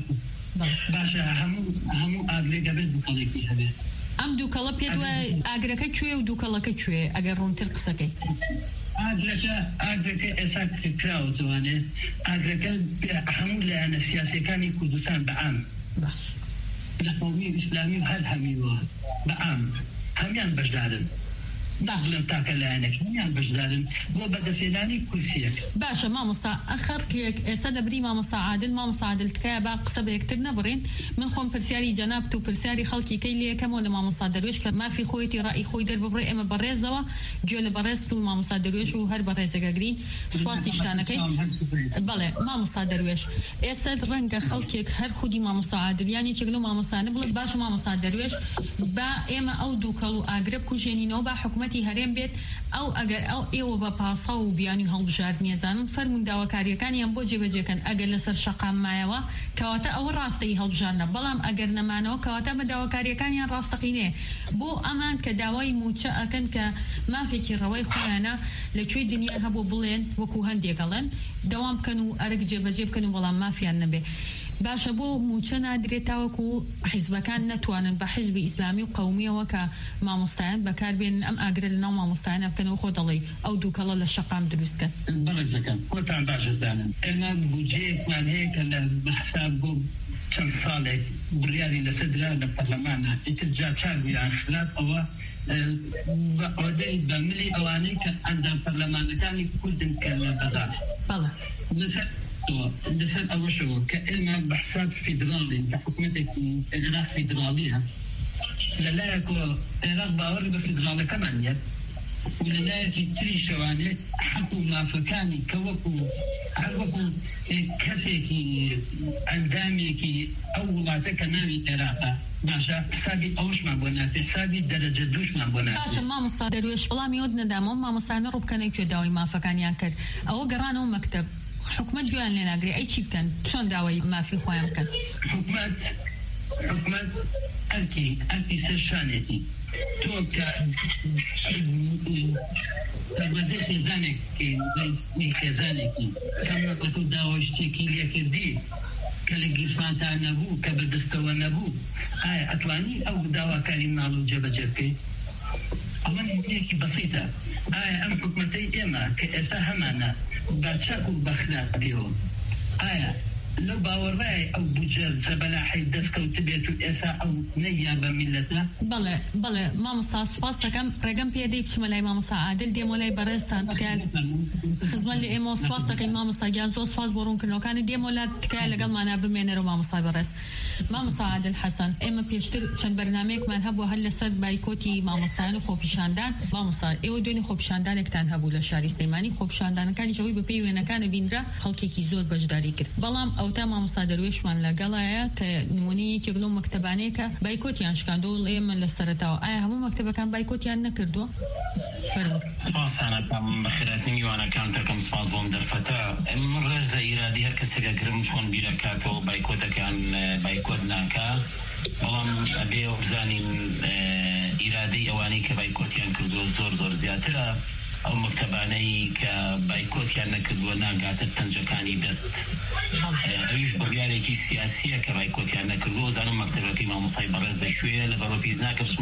باشە هەموو هەموو ئاگرێکە بێت دووکەڵێکی هەبێت ئەم دووکەڵە پێت وایە ئاگرەکە کوێ و دووکەڵەکە کوێ ئەگەر ڕوونتر قسەکەی ئاگرەکە ئاگرەکە ئێستا کراوەتەوانێت ئاگرەکە هەموو لایەنە سیاسەکانی کوردستان بەعام لە قەومی ئیسلامی و هەر هەمیوە بەعام هەمیان بەشدارن لەم تاکە لایەنێک هەمیان بەشدارن بۆ بەدەستێنانی کورسیەک باشە مامۆستا ئەخەرکێک ئێستا دەبری مامۆستا عادل مامۆستا عادل تکایە با قسە بە یەکتر نەبڕین من خۆم پرسیاری جەنابت و پرسیاری خەڵکی کەی لێ یەکەمەوە لە مامۆستا دەروێش کە مافی خۆیەتی ڕائی خۆی دەرببڕێ ئێمە بەڕێزەوە گوێ لە بەڕێز و مامۆستا دەروێش و هەر بەڕێزەگەگرین سوپاسی شتانەکەی بەڵێ مامۆستا دەروێش ئێستا ڕەنگە خەڵکێک هەر خودی مامۆستا عادل یانی یەکێک لەو مامۆستانە بڵێت باشە مامۆستا دەروێش با ئێمە ئەو دووکەڵ و ئاگرە بکوژێنینەوە با حکومەتی هەرێم بێت ئەو ئەگەر ئەو ئێوە بە پاسا و بیانی و هەڵبژاردنیە زانم فەرمون داواکاریەکانیان بۆ جێبەجێکەن ئەگەر لەسەر شەقام مایەوە کەواتە ئەوە ڕاستەی هەڵبژاردنە بەڵام ئەگەر نەمانەوە کەواتە بە داواکاریەکانیان ڕاستەقینێ بۆ ئەمان کە داوای موچە ئەکەن کە مافێکی ڕەوەی خۆیانە لەکوێی دنیا هەبوو بڵێن وەکو هەندێکەڵێن دەوام بکەن و ئەرک جێبەجێ بکەن و بەڵام مافیان نەبێ باشە بۆ موچە نادرێت تاوەکو حیزبەکان نەتوانن بە حیزبی ئیسلامی و قەومیەوە کە مامۆستایان بەکاربێنن ئەم ئاگرە لەناو مامۆستایانە بکەنەوە خۆ دەڵێ ئەو دووکەڵە لە شەقام دروستکەن بەڕێزەکەم خۆتان باشە زانن ئێمە بودجەیەکمان هەیە کە لە بەحساب بۆ چەند ساڵێک بڕیاری لەسەر درا لە پەرلەمانە ئیتر جا چاویان خلاف ئەوە بە ئۆدەی بە ملی ئەوانەی کە ئەندام پەرلەمانەکانی کوردن کە لە بەدان بەڵێ لەسەر لەسەر ئەوەشەوە کە ئێمە بەحساب فیدراڵین کە حکوومەتێکی عێراق فیدراڵیە لەلایەکەوە عێراق باوەڕی بە فیدراڵەکەمان نیە و لەلایەکی تری شەوانێت حەق و مافەکانی کە وەکو هەر وەکو کەسێکی ئەندامێکی ئەو وڵاتە کە ناوی عێراقە باشە حسابی ئەوشمان بۆ ناتێ حسابی دەرەجە دووشمان بۆ ناتێ باشە مامۆستا دەروێش وەڵامی ئەوت نەدامەوە مامۆستانە ڕووبکەنێک کوێ داوای مافەکانیان کرد ئەوە گەڕانەوە مەکتەب حکومت گویان لێ ناگرێ ئەی چی بکەن چۆن داوای مافی خۆیان بکەن حکومت حکومت ئەرکی ئەرکی سەرشانێتی تۆ کە پەروەردەی خێزانێکی ڕێزی خێزانێکی کەم نەبەتە داوای شتێکی لێکردی کە لە گیرفانتان نەبوو کە بەدەستەوە نەبوو ئایا ئەتوانی ئەو داواکاری ماڵ و جێبەجێ بکەیت ئەوە نمونەیەکی بەسیتە ئایا ئەم حکومەتەی ئێمە کە ئێستا هەمانە با چاک و بەخلاقیەوە ئایا لەو باوەڕای ئەو بودجە جەبەلاحی دەستکەوت بێت و ئێستا ئەو نەیە بە میلەتە بەڵێ بەڵێ مامۆستا سوپاس دەکەم ڕێگەم پێدەی بچمە لای مامۆستا عادل دێمە لای بەڕێزتان تکایە خزمەت لە ئێمە سوپاس دەکەین مامۆستا گیان زۆر سوپاس بۆ ڕوونکردنەوەکانی دێمە لات تکایە لەگەڵمانە بمێنەرەوە مامۆستا بەڕێز مامۆستا عادل حەسەن ئێمە پێشتر چەند بەرنامەیەکمان هەبوو هەر لەسەر بایکۆتی مامۆستایان و خۆپیشاندان مامۆستا ئێوە دوێنێ خۆپیشاندانێکتان هەبوو لە شاری سلێمانی خۆپیشاندانەکانی ئەوەی بە پێی وێنەکانە بینرا خەڵکێکی زۆر بەشداری کرد بەڵام ئەو تا مامۆستا دەروێشمان لەگەڵایە کە نمونەی یەکێک لەو مەکتەبانەیە کە بایکۆتیان شکاندەوە و ئێمە لە سەرەتاوە ئایا هەموو مەکتەبەکان بایکۆتیان نەکردووە؟ فەرموو. سپاسانەکەم بەخێراتنی میوانەکانتەکەم سپاس بۆم دەرفەتە من ڕێز لە ئیرادی هەر کەسێکە گرم چۆن بیرەکاتەوە بایکۆتەکان بایکۆت ناکا بەڵام ئەبێ بزانین ئیرادەی ئەوانەی کە بایکۆتیان کردووە زۆر زۆر زیاترە ئەو مەکتەبانەی کە بایکۆتیان نەکردووە ناگاتە پەنجەکانی دەست ئەویش بڕیارێکی سیاسیە کە بایکۆتیان نەکردووە زانم مەکتەبەکەی مامۆستای بەڕێز دەشوێ لە بەرۆپیز ناکە بچم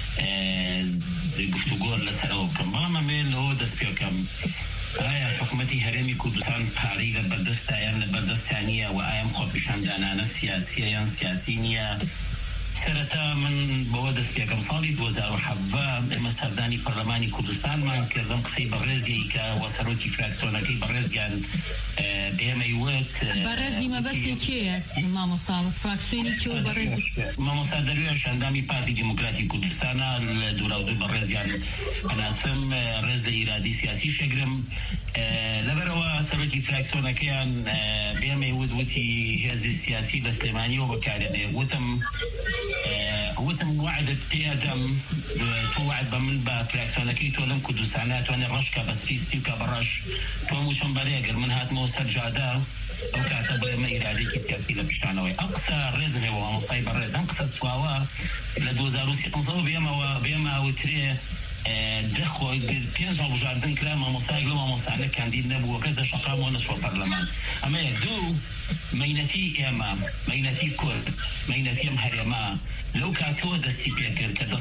گفتوگۆ لەسەرەوە بکەم بەڵام ئەمێ لەوە دەست پێ بکەم ئایا حکوومەتی هەرێمی کوردستان پارەی لە بەردەستە یان لە بەردەستیان نییە و ئایا ئەم خۆپیشاندانانە سیاسیە یان سیاسی نییە سرەتا من بەوە دەست پێکەم ساڵی دو هەزار و حەڤە ئێمە سەردانی پەرلەمانی کوردستانمان کردم قسەی بەڕێزی کە وەسەرۆکی فراکسیۆنەکەی بەڕێزیان ئێمەی وت بەڕێزی مەبەستی کێیە مامۆستا فراکسیۆنی کێ و بەڕێزی مامۆستا دەروێش ئەندامی پارتی دیموکراتی کوردستانە لە دووراودوو بەڕێزیان ئەناسم ڕێز لە ئیرادی سیاسی شەگرم لەبەرەوە سەرۆکی فراکسیۆنەکەیان ئێمەی وت وتی هێزی سیاسی لە سلێمانیەوە بەکارێنێ وتم وتم وعدت پێدەم تۆ وعد بە من بە فراکسیۆنەکەی تۆ لەم کوردستانە توانێ ڕەشکە بە سپیستی وکە بەڕەش تۆ موچم بەرێگر من هاتمەوە سەر جادە ئەو کاتە بۆ ئێمە ئیرادێکی سیاسی لە پیشانەوەی ئەم قسە ڕێزمێەوە مامۆستای بەڕێز ئەم قسە سواوە لە دو هەزار و سیزدە بێمەوە بێمە وترێ دەخۆی پێنج هەڵبژاردن کرا مامۆستایەک لە مامۆستانە کاندید نەبووە کەس دە شەقامەوە نەچوە پەرلەمان ئەمە یەک دوو مەینەتی ئێمە مەینەتی کورد مەینەتی ئەم هەرێمە لەو کاتەوە دەستی پێکرد کە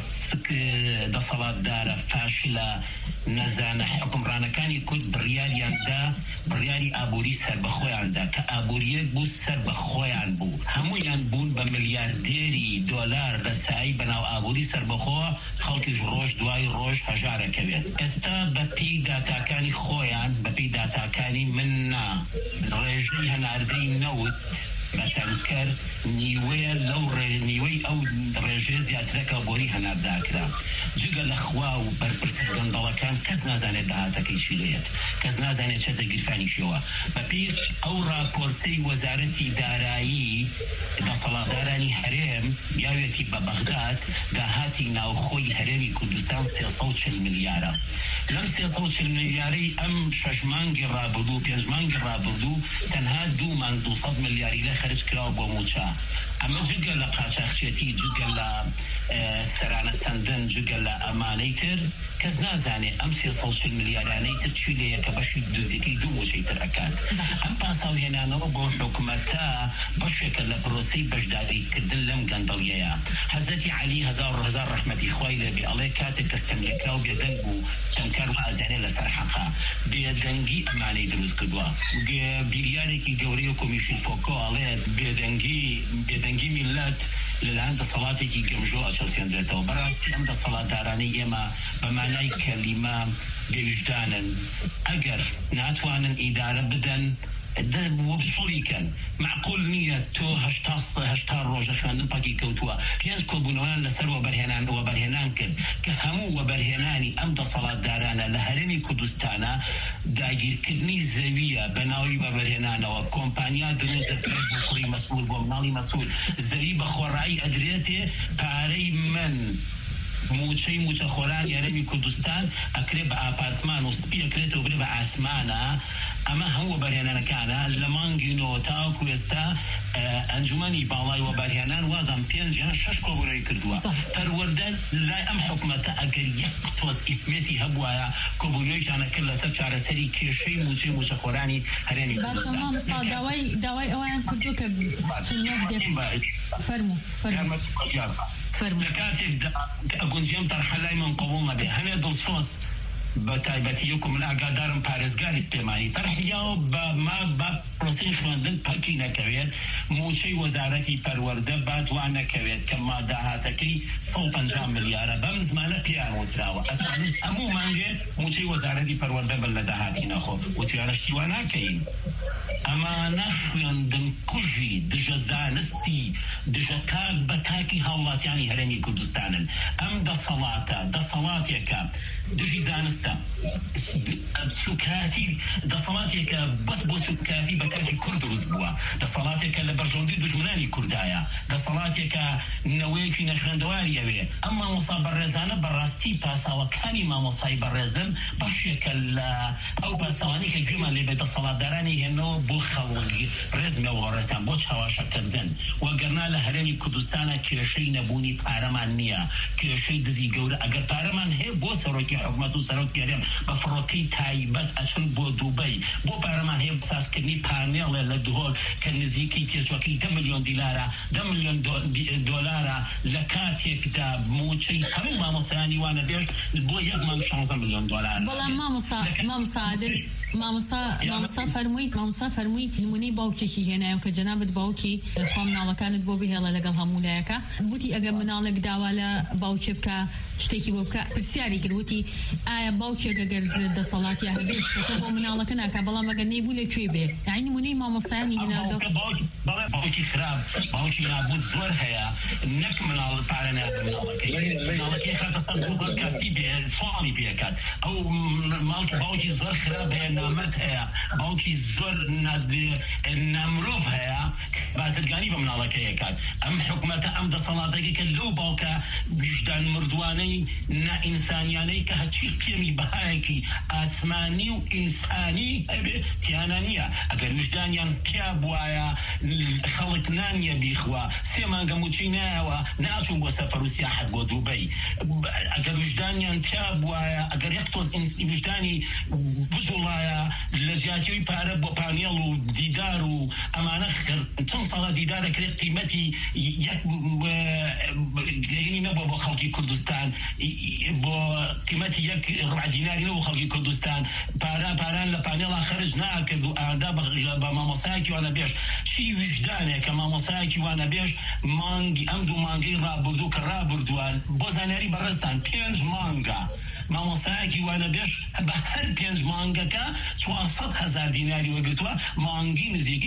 دەسەڵاتدارە فاشلە نەزانە حکومڕانەکانی کورد بڕیاریاندا بڕیاری ئابووری سەر بە خۆیاندا کە ئابووریەک بوو سەر بە خۆیان بوو هەموویان بوون بە ملیاردێری دۆلار بەسایی بەناو ئابووری سەر بەخۆ خەڵکیش ڕۆژ دوای ڕۆژ هەژارەکەوێت ئێستا بە پێی داتاکانی خۆیان بە پێی داتاکانی من نا ڕێژەی هەناردەی نەوت بەتەنکەر نیوەیە لەو نیوەی ئەو ڕێژێ زیاترەکە بۆری هەنارداکرا جگە لە خوا و بەرپرسە گەندەڵەکان کەس نازانێت داهاتەکەی چی لێت کەس نازانێت چە دەگیرفانیشەوە بەپێی ئەو راپۆرتەی وەزارەتی دارایی دەسەڵاتدارانی هەرێم یاوێتی بە بەغداد داهاتی ناوخۆی هەرێمی کوردستان سێسەد و چل ملیارە لەم سێسەد و چل ملیارەی ئەم شەش مانگی ڕابردوو پێنج مانگی ڕابردوو تەنها دوو مانگ دووسەد ملیاری لە خەرج کراوە بۆ موچە ئەمە جگە لە قاچاقچێتی جگە لە سەرانە سەندن جگە لە ئەمانەی تر کەس نازانێت ئەم سێسەد و چل ملیارانەی تر چی لێیە کە بەشی دزیەکەی دوو موچەی تر ئەکات ئەم پاساوهێنانەوە بۆ حکوومەتە بەشێکە لە پرۆسەی بەشداریکردن لەم گەندەڵیەیە حەزەتی عەلی هەزار هەزار ڕەحمەتی خوای لێبێ ئەڵێ کاتێک کە ستەملێکراو بێدەنگ بوو ستەمکار و ئازانێ لەسەر حەقا بێدەنگی ئەمانەی دروست کردووە بیریارێکی گەورەی و کۆمیشن فۆکۆ ئەڵێ بێدەنگی بێدەنگی میلەت لەلایەن دەسەڵاتێکی گەمژۆ ئەچەوسێنرێتەوە بەڕاستی ئەم دەسەڵاتدارانەی ئێمە بە مانای کەلیمە بێویژدانن ئەگەر ناتوانن ئیدارە بدەن وەبسوڵیکەن معقول نییە تۆ هەشتا ڕۆژە خوێندن پاکی کەوتووە پێنج کۆبوونەوەیان لەسەر وەبەرهێنان وەبەرهێنان کرد کە هەموو وەبەرهێنانی ئەم دەسەڵاتدارانە لە هەرێمی کوردستانە داگیرکردنی زەویە بە ناوی وەبەرهێنانەوە کۆمپانیا دروستە بۆ کوڕی مەسئول بۆ مناڵی مەسئول زەوی بە خۆڕایی ئەدرێتێ پارەی من موچەی موچەخۆران یارەمی کوردستان ئەکرێ بە ئاپارتمان و سپی ئەکرێتەوە برێ بە ئاسمانە ئەمە هەموو وەبەرهێنانەکانە لە مانگی نۆ تاوەکو ئێستا ئەنجومەنی باڵای وەبەرهێنان وازان پێنج یان شەش کۆبوونەوەی کردووە پەروەردە لای ئەم حکوومەتە ئەگەر یەک تۆز ئیحمێتی هەبوایە کۆبوونەوەیشانە کرد لەسەر چارەسەری کێشەی موچەی موچەخۆرانی هەرێمی کوردستان داوای داوای ئەویان کردووە کە فەرموو فەرموو لە کاتێکدا ئەگونجێم تەرحە لای من قبوڵ نەبێ هەنێ دڵسۆز بە تایبەتیەک و من ئاگادارم پارێزگاری سلێمانی تەرحیاوە بە ما بە پرۆسەی خوێندن پەکی نەکەوێت موچەی وەزارەتی پەروەردە با دوان نەکەوێت کە ما داهاتەکەی سەد و پەنجا ملیارە بەم زمانە پێیان وتراوە ئەتوانین هەموو مانگێ موچەی وەزارەتی پەروەردە بن لە داهاتی نەخۆ وتیانەشتی وا ناکەین ئەمانە خوێندن کوژی دژە زانستی دژە کار بە تاکی هاوڵاتیانی هەرێمی کوردستانن ئەم دەسەڵاتە دەسەڵاتێکە دژی زانستە سوکاتی دەسەڵاتێکە بەس بۆ سوکاتی بە تاکی کورد دروست بووە دەسەڵاتێکە لە بەرژەوندی دژمنانی کوردایە دەسەڵاتێکە نەوەیەکی نەخوێندەواری ئەوێ ئەم مامۆستا بەڕێزانە بەڕاستی پاساوەکانی مامۆسای بەڕێزن بەشێکە لە ئەو پاساوانی کە گوێمان لێ بێ دەسەڵاتدارانی هێنەوە بۆ خەڵکی ڕێزمەوە ڕێزان بۆ چاواشەکردن وەگەرنا لە هەرێمی کوردستانە کێشەی نەبوونی پارەمان نییە کێشەی دزی گەورە ئەگەر پارەمان هەیە بۆ سەرۆکی حکوومەت و سەرۆک گەرێم بە فڕۆکەی تایبەت ئەچن بۆ دووبەی بۆ پارەمان هەیە بسازکردنی پارە پانێڵێ لە دهۆڵ کە نزیکی تێچوەکەی ده ملیۆن دیلارە ده ملیۆن دۆلارە لە کاتێکدا موچەی هەموو مامۆسایانی وانە بێژ بۆ یەک مانگ شانزە ملیۆن دۆلار. بەڵام مامۆستا مامۆستا عادل مامۆستا مامۆستا فەرموویت مامۆستا فەرموویت نمونەی باوکێکی هێنایە کە جەنابەت باوکی خوا مناڵەکانت بۆ بهێڵە لەگەڵ هەموو لایەکە وتی ئەگەر مناڵێک داوا لە باوکێ بکە شتێکی بۆ بکە پرسیاری کرد وتی ئایا باوکێک ئەگەر دەسەڵاتی هەبێ شتەکە بۆ مناڵەکە ناکا بەڵام ئەگەر نەیبوو لەکوێ بێ یعنی نمونەی مامۆستایانی هێناوە بەڵێ باوکی خراپ باوکی نابوت زۆر هەیە نەک مناڵ پارە نادە مناڵەکەی مناڵەکەی خاتە سەر دوو کەسی بێ سواڵی پێکات ئەو ماڵکە باوکی زۆر خراپ هەیە نامەت هەیە باوکی زۆر نامرۆڤ هەیە بازرگانی بە مناڵەکەی ئەکات ئەم حکومەتە ئەم دەسەڵاتێکی کە لەو باوکە وجدان مردوانەی نائینسانیانەی کە هەچی پێمی بەهایەکی ئاسمانی و ئینسانی هەبێ تیانە نییە ئەگەر وجدانیان پیا بوایە خەڵک نانیە بیخوا سێ مانگە موچی نایەوە ناچوون بۆ سەفەر و سیاحەت بۆ دووبەی ئەگەر وجدانیان تیا بوایە ئەگەر یەک تۆز وجدانی بزوڵایە لە زیاتیەوەی پارە بۆ پانێڵ و دیدار و ئەمانە چەند ساڵە دیدارە کرێت قیمەتی یەک گرێنی نەبووە بۆ خەڵکی کوردستان بۆ قیمەتی یەک ڕوع دیناری نەبوو خەڵکی کوردستان پاران پاران لە پانێڵا خەرج ناکرد و ئادا بە مامۆسایەکی وانە بێژ چی وجدانێک کە مامۆسایەکی وانە بێژ مانگی ئەم دوو مانگەی ڕابردوو کە ڕابردووان بۆ زانیاری بەڕێستان پێنج مانگە مامۆسایەکی وانە بێژ بە هەر پێنج مانگەکە چوارسەد هەزار دیناری وەگرتووە مانگی نزیکی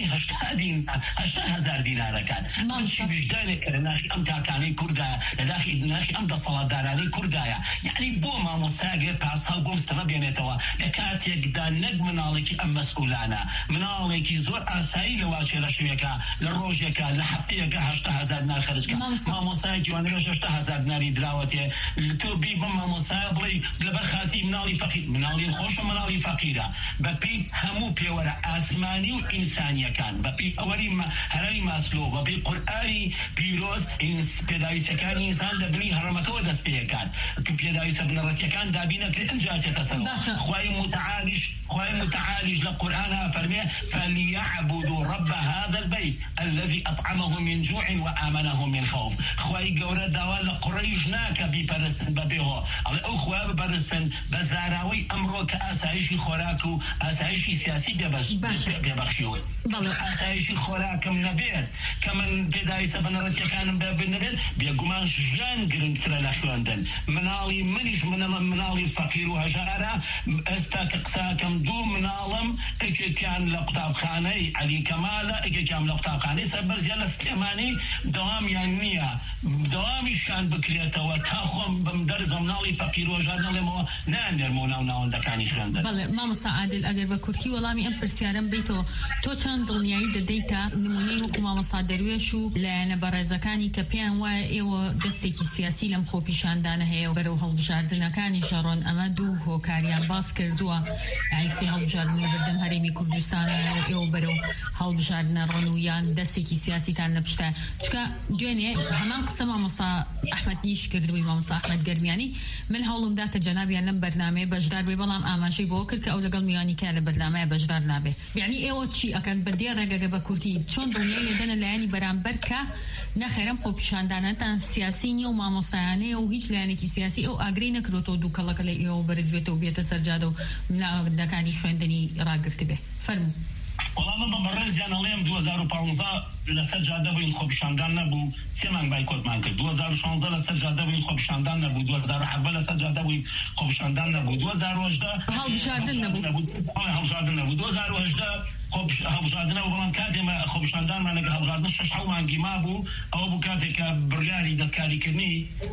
هەشتا هەزار دینارەکات چی وجدانێک کە لە ناخی ئەم تاکانەی کوردایە لە ناخی ئەم دەسەڵاتدارانەی کوردایە یعنی بۆ مامۆساگێ پاسەڵ بۆ مستەمە بێنێتەوە لە کاتێکدا نەک مناڵێکی ئەم مەسئولانە مناڵێکی زۆر ئاسایی لە واچێ لە شوێکە لە ڕۆژێکە لە هەفتەیەکە هەشتا هەزار دینار خەرجکە مامۆسایەکی وانە بێژ هەشتا هەزار دیناری دراوەتێ تۆ بی بەم مامۆسایە بڵێ لەبەر خاتی مناڵی فەقیر مناڵی خۆشە مناڵی فەقیرە بەپێی هەموو پێوەرە ئاسمانی و ئینسانیەکان بەپێی ئەوەری هەرەمی ماسلۆ بەپێی قورئانی پیرۆز پێداویستەکانی ئینسان لە بنی هەڕەمەکەوە دەست پێیەکات پێداویستە بنەڕەتیەکان دابی نەکرێت ئەنجا چێتە سەرەوە خوای متعالیش خوای متعالیش لە قورئانە فەرمێ فَلْيَعْبُدُوا رَبَّ هَذَا الْبَيْتِ الَّذِي أَطْعَمَهُم مِّن جُوعٍ وَآمَنَهُم مِّن خَوْفٍ خوای گەورە داوا لە قوڕەیش ناکە بیپەرستن بەبێەوە ئەڵێ ئەو خوا بپەرستن بە زاراوەی ئەمڕۆ کە ئاسایشی خۆراک و ئاسایشی سیاسی بێبەخشیەوە ئاسایشی خۆراکم نەبێت کە من پێداویستە بنەڕەتیەکانم بنەبێت بێگومان ژیان گرنگترە لە خوێندن مناڵی منیش منەمە مناڵی فەقیر و هەژارە ئێستا کە قساکەم دوو مناڵم ئەکێکیان لە قوتابخانەی عەلی کەمالە ئەکێکیان لە قوتابخانەی سەربەرزیان لە سلێمانی دەوامیان نییە دەوامیشان بکرێتەوە تا خۆم بم دەرزە مناڵی فەقیر و هەژار نەڵێمەوە نانێرمەوە ناو ناوەندەکانی خوێندن. بەڵێ مامۆستا عادل ئەگەر بە کورتی وەڵامی ئەم پرسیارەم بیتەوە تۆ چەند دڵنیایی دەدەیتە نمونەی وەکو مامۆستا دەروێش و لایەنە بەڕێزەکانی کە پێیان وایە ئێوە دەستێکی سیاسی لەم خۆپیشاندانە هەیە و بەرەو هەڵبژاردنەکانی شەڕۆن ئەمە دوو هۆکاریان باس کردووە ئایسی هەڵبژاردن و بردەم هەرێمی کوردستانە و ئێوە بەرەو هەڵبژاردنە ڕۆن و یان دەستێکی سیاسیتان لە پشتە چکە دوێنێ هەمان قسە مامۆستا ئەحمەد نیش کردبووی مامۆستا ئەحمەد گەرمیانی من هەوڵمدا کە جەنابیان لەم بەرنامەیە بەشدار بێ بەڵام ئاماژەی بۆ کرد کە ئەو لەگەڵ میوانیکە لە بەرنامەیە بەشدار نابێ یعنی ئێوە چی ئەکەن بەدێ ڕێگەگە بە کورتی چۆن دڵنیای لێدەنە لایەنی بەرامبەر کە نەخێرەم خۆپیشاندانەتان سیاسی نیە و مامۆستایانەیە و هیچ لایەنێکی سیاسی ئەو ئاگرەی نەکرێتەوە دوو کەڵەکە لە ئێوە بەرز بێتەوە بێتە سەرجادە و ناوەندەکانی خوێندنی ڕاگرت بێ فەرموو. وەڵامە بە بەڕێزیان ئەڵێم دوو هەزار و پانزە لەسەر جادە بووین خۆپیشاندان نەبوو سێ مانگ بایکۆتمان کرد دوو هەزار و شانزە لەسەر جادە بووین خۆپیشاندان نەبوو دوو هەزار و حەوت لەسەر جادە بووین خۆپیشاندان نەبوو دوو هەزار و هەژدە هەڵبژاردن نەبوو هەڵبژاردن نەبوو دوو هەزار و هەژدە هەڵبژاردنەوە بەڵام کاتێمە خۆپیشاندانمان لەگەڵ هەڵبژاردن شەش حەوت مانگی مابوو ئەوە بوو کاتێکە بڕیاری دەستکاریکردنی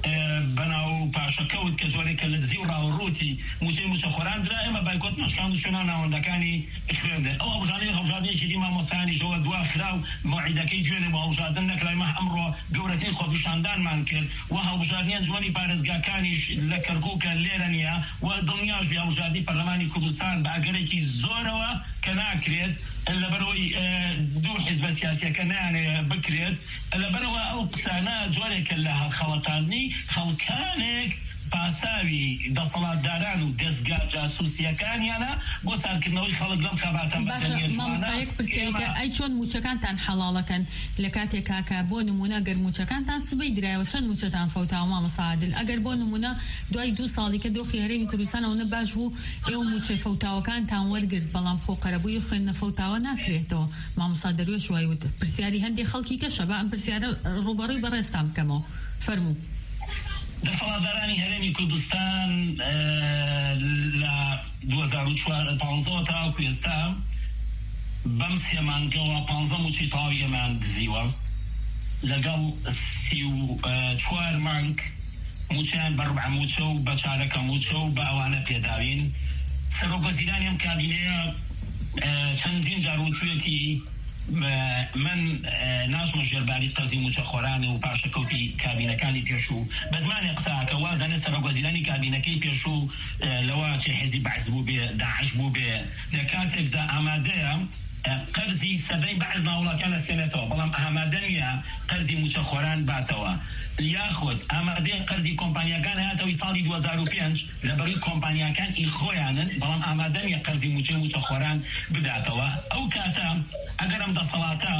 بەناو پاشەکەوت کە جۆرێکە لە دزی و ڕاوەڕووتی موچەی موچە خۆران درا ئێمە بایکۆت مەشکاند و شوێنە ناوەندەکانی خوێندن ئەو هەڵبژاردنی هەڵبژاردنێکی دی مامۆستایانیشەوە دوا خراو موعیدەکەی دوێنێ بۆ هەڵبژاردن نەکرایمە ئەمڕۆ گەورەترین خۆپیشاندانمان کرد و هەڵبژاردنی ئەنجومەنی پارێزگاکانیش لە کەرکووکە لێرە نییە و دڵنیاش بێ هەڵبژاردنی پەرلەمانی کوردستان بە ئاگەرێکی زۆرەوە کە ناکرێت لەبەرەوەی دوو حیزبە سیاسیەکە نایانێ بکرێت لەبەرەوە ئەو قسانە جۆرێکە لە خەڵەتاندنی خەڵکانێک پاساوی دەسەڵاتداران و دەستگا جاسووسیەکانیانە بۆ ساردکردنەوەی خەڵک لەم خەباتان مامۆستایەک پرسیارەکە ئەی چۆن موچەکانتان حەڵاڵەکەن لە کاتێکا کە بۆ نمونە گەر موچەکانتان سبەی درایەوە چەند موچەتان فەوتاوە مامۆستا عادل ئەگەر بۆ نمونە دوای دوو ساڵی کە دۆخی هەرێمی کوردستانەوە نە باش بوو ئێوە موچە فەوتاوەکانتان وەرگرت بەڵام خۆقەرەبووی خوێندنە فەوتاوە ناکرێتەوە مامۆستا دەروێش وای وت پرسیاری هەندێک خەڵکی کەشە بە ئەم پرسیارە ڕوبەڕووی بەڕێستان بکەمەوە فەرموو. دەسەڵاتدارانی هەرێمی کوردستان لە دوو هەزار و پانزە تاوەکو ئێستا بەم سێ مانگەوە پانزە موچی تەواوی ئەمان دزیوە لەگەڵ سی و چوار مانگ موچیان بە ڕوبع موچە و بە چارەکە موچە و بە ئەوانە پێداوین. سەرۆکوەزیرانی ئەم کابینەیە چەندین جار وتوێتی من ناچمە ژێرباری قەرزی موچەخۆران و پاشەکەوتی کابینەکانی پێشوو بە زمانی قساکە وازانێ سەرۆکوەزیرانی کابینەکەی پێشوو لەوە چێ حیزبی بەعز بوو بێ داعش بوو بێ لە کاتێکدا ئامادەیە قەرزی سەدەی بەعز ناوڵاتیان ئەسێنێتەوە بەڵام ئامادە نییە قەرزی موچەخۆران باتەوە یاخود ئامادەیە قەرزی کۆمپانیاکان هاتەوەی ساڵی دوو هەزار و پێنج لەبەرووی کۆمپانیاکان ئی خۆیانن بەڵام ئامادە نییە قەرزی موچەی موچەخۆران بداتەوە. ئەو کاتە ئەگەر ئەم دەسەڵاتە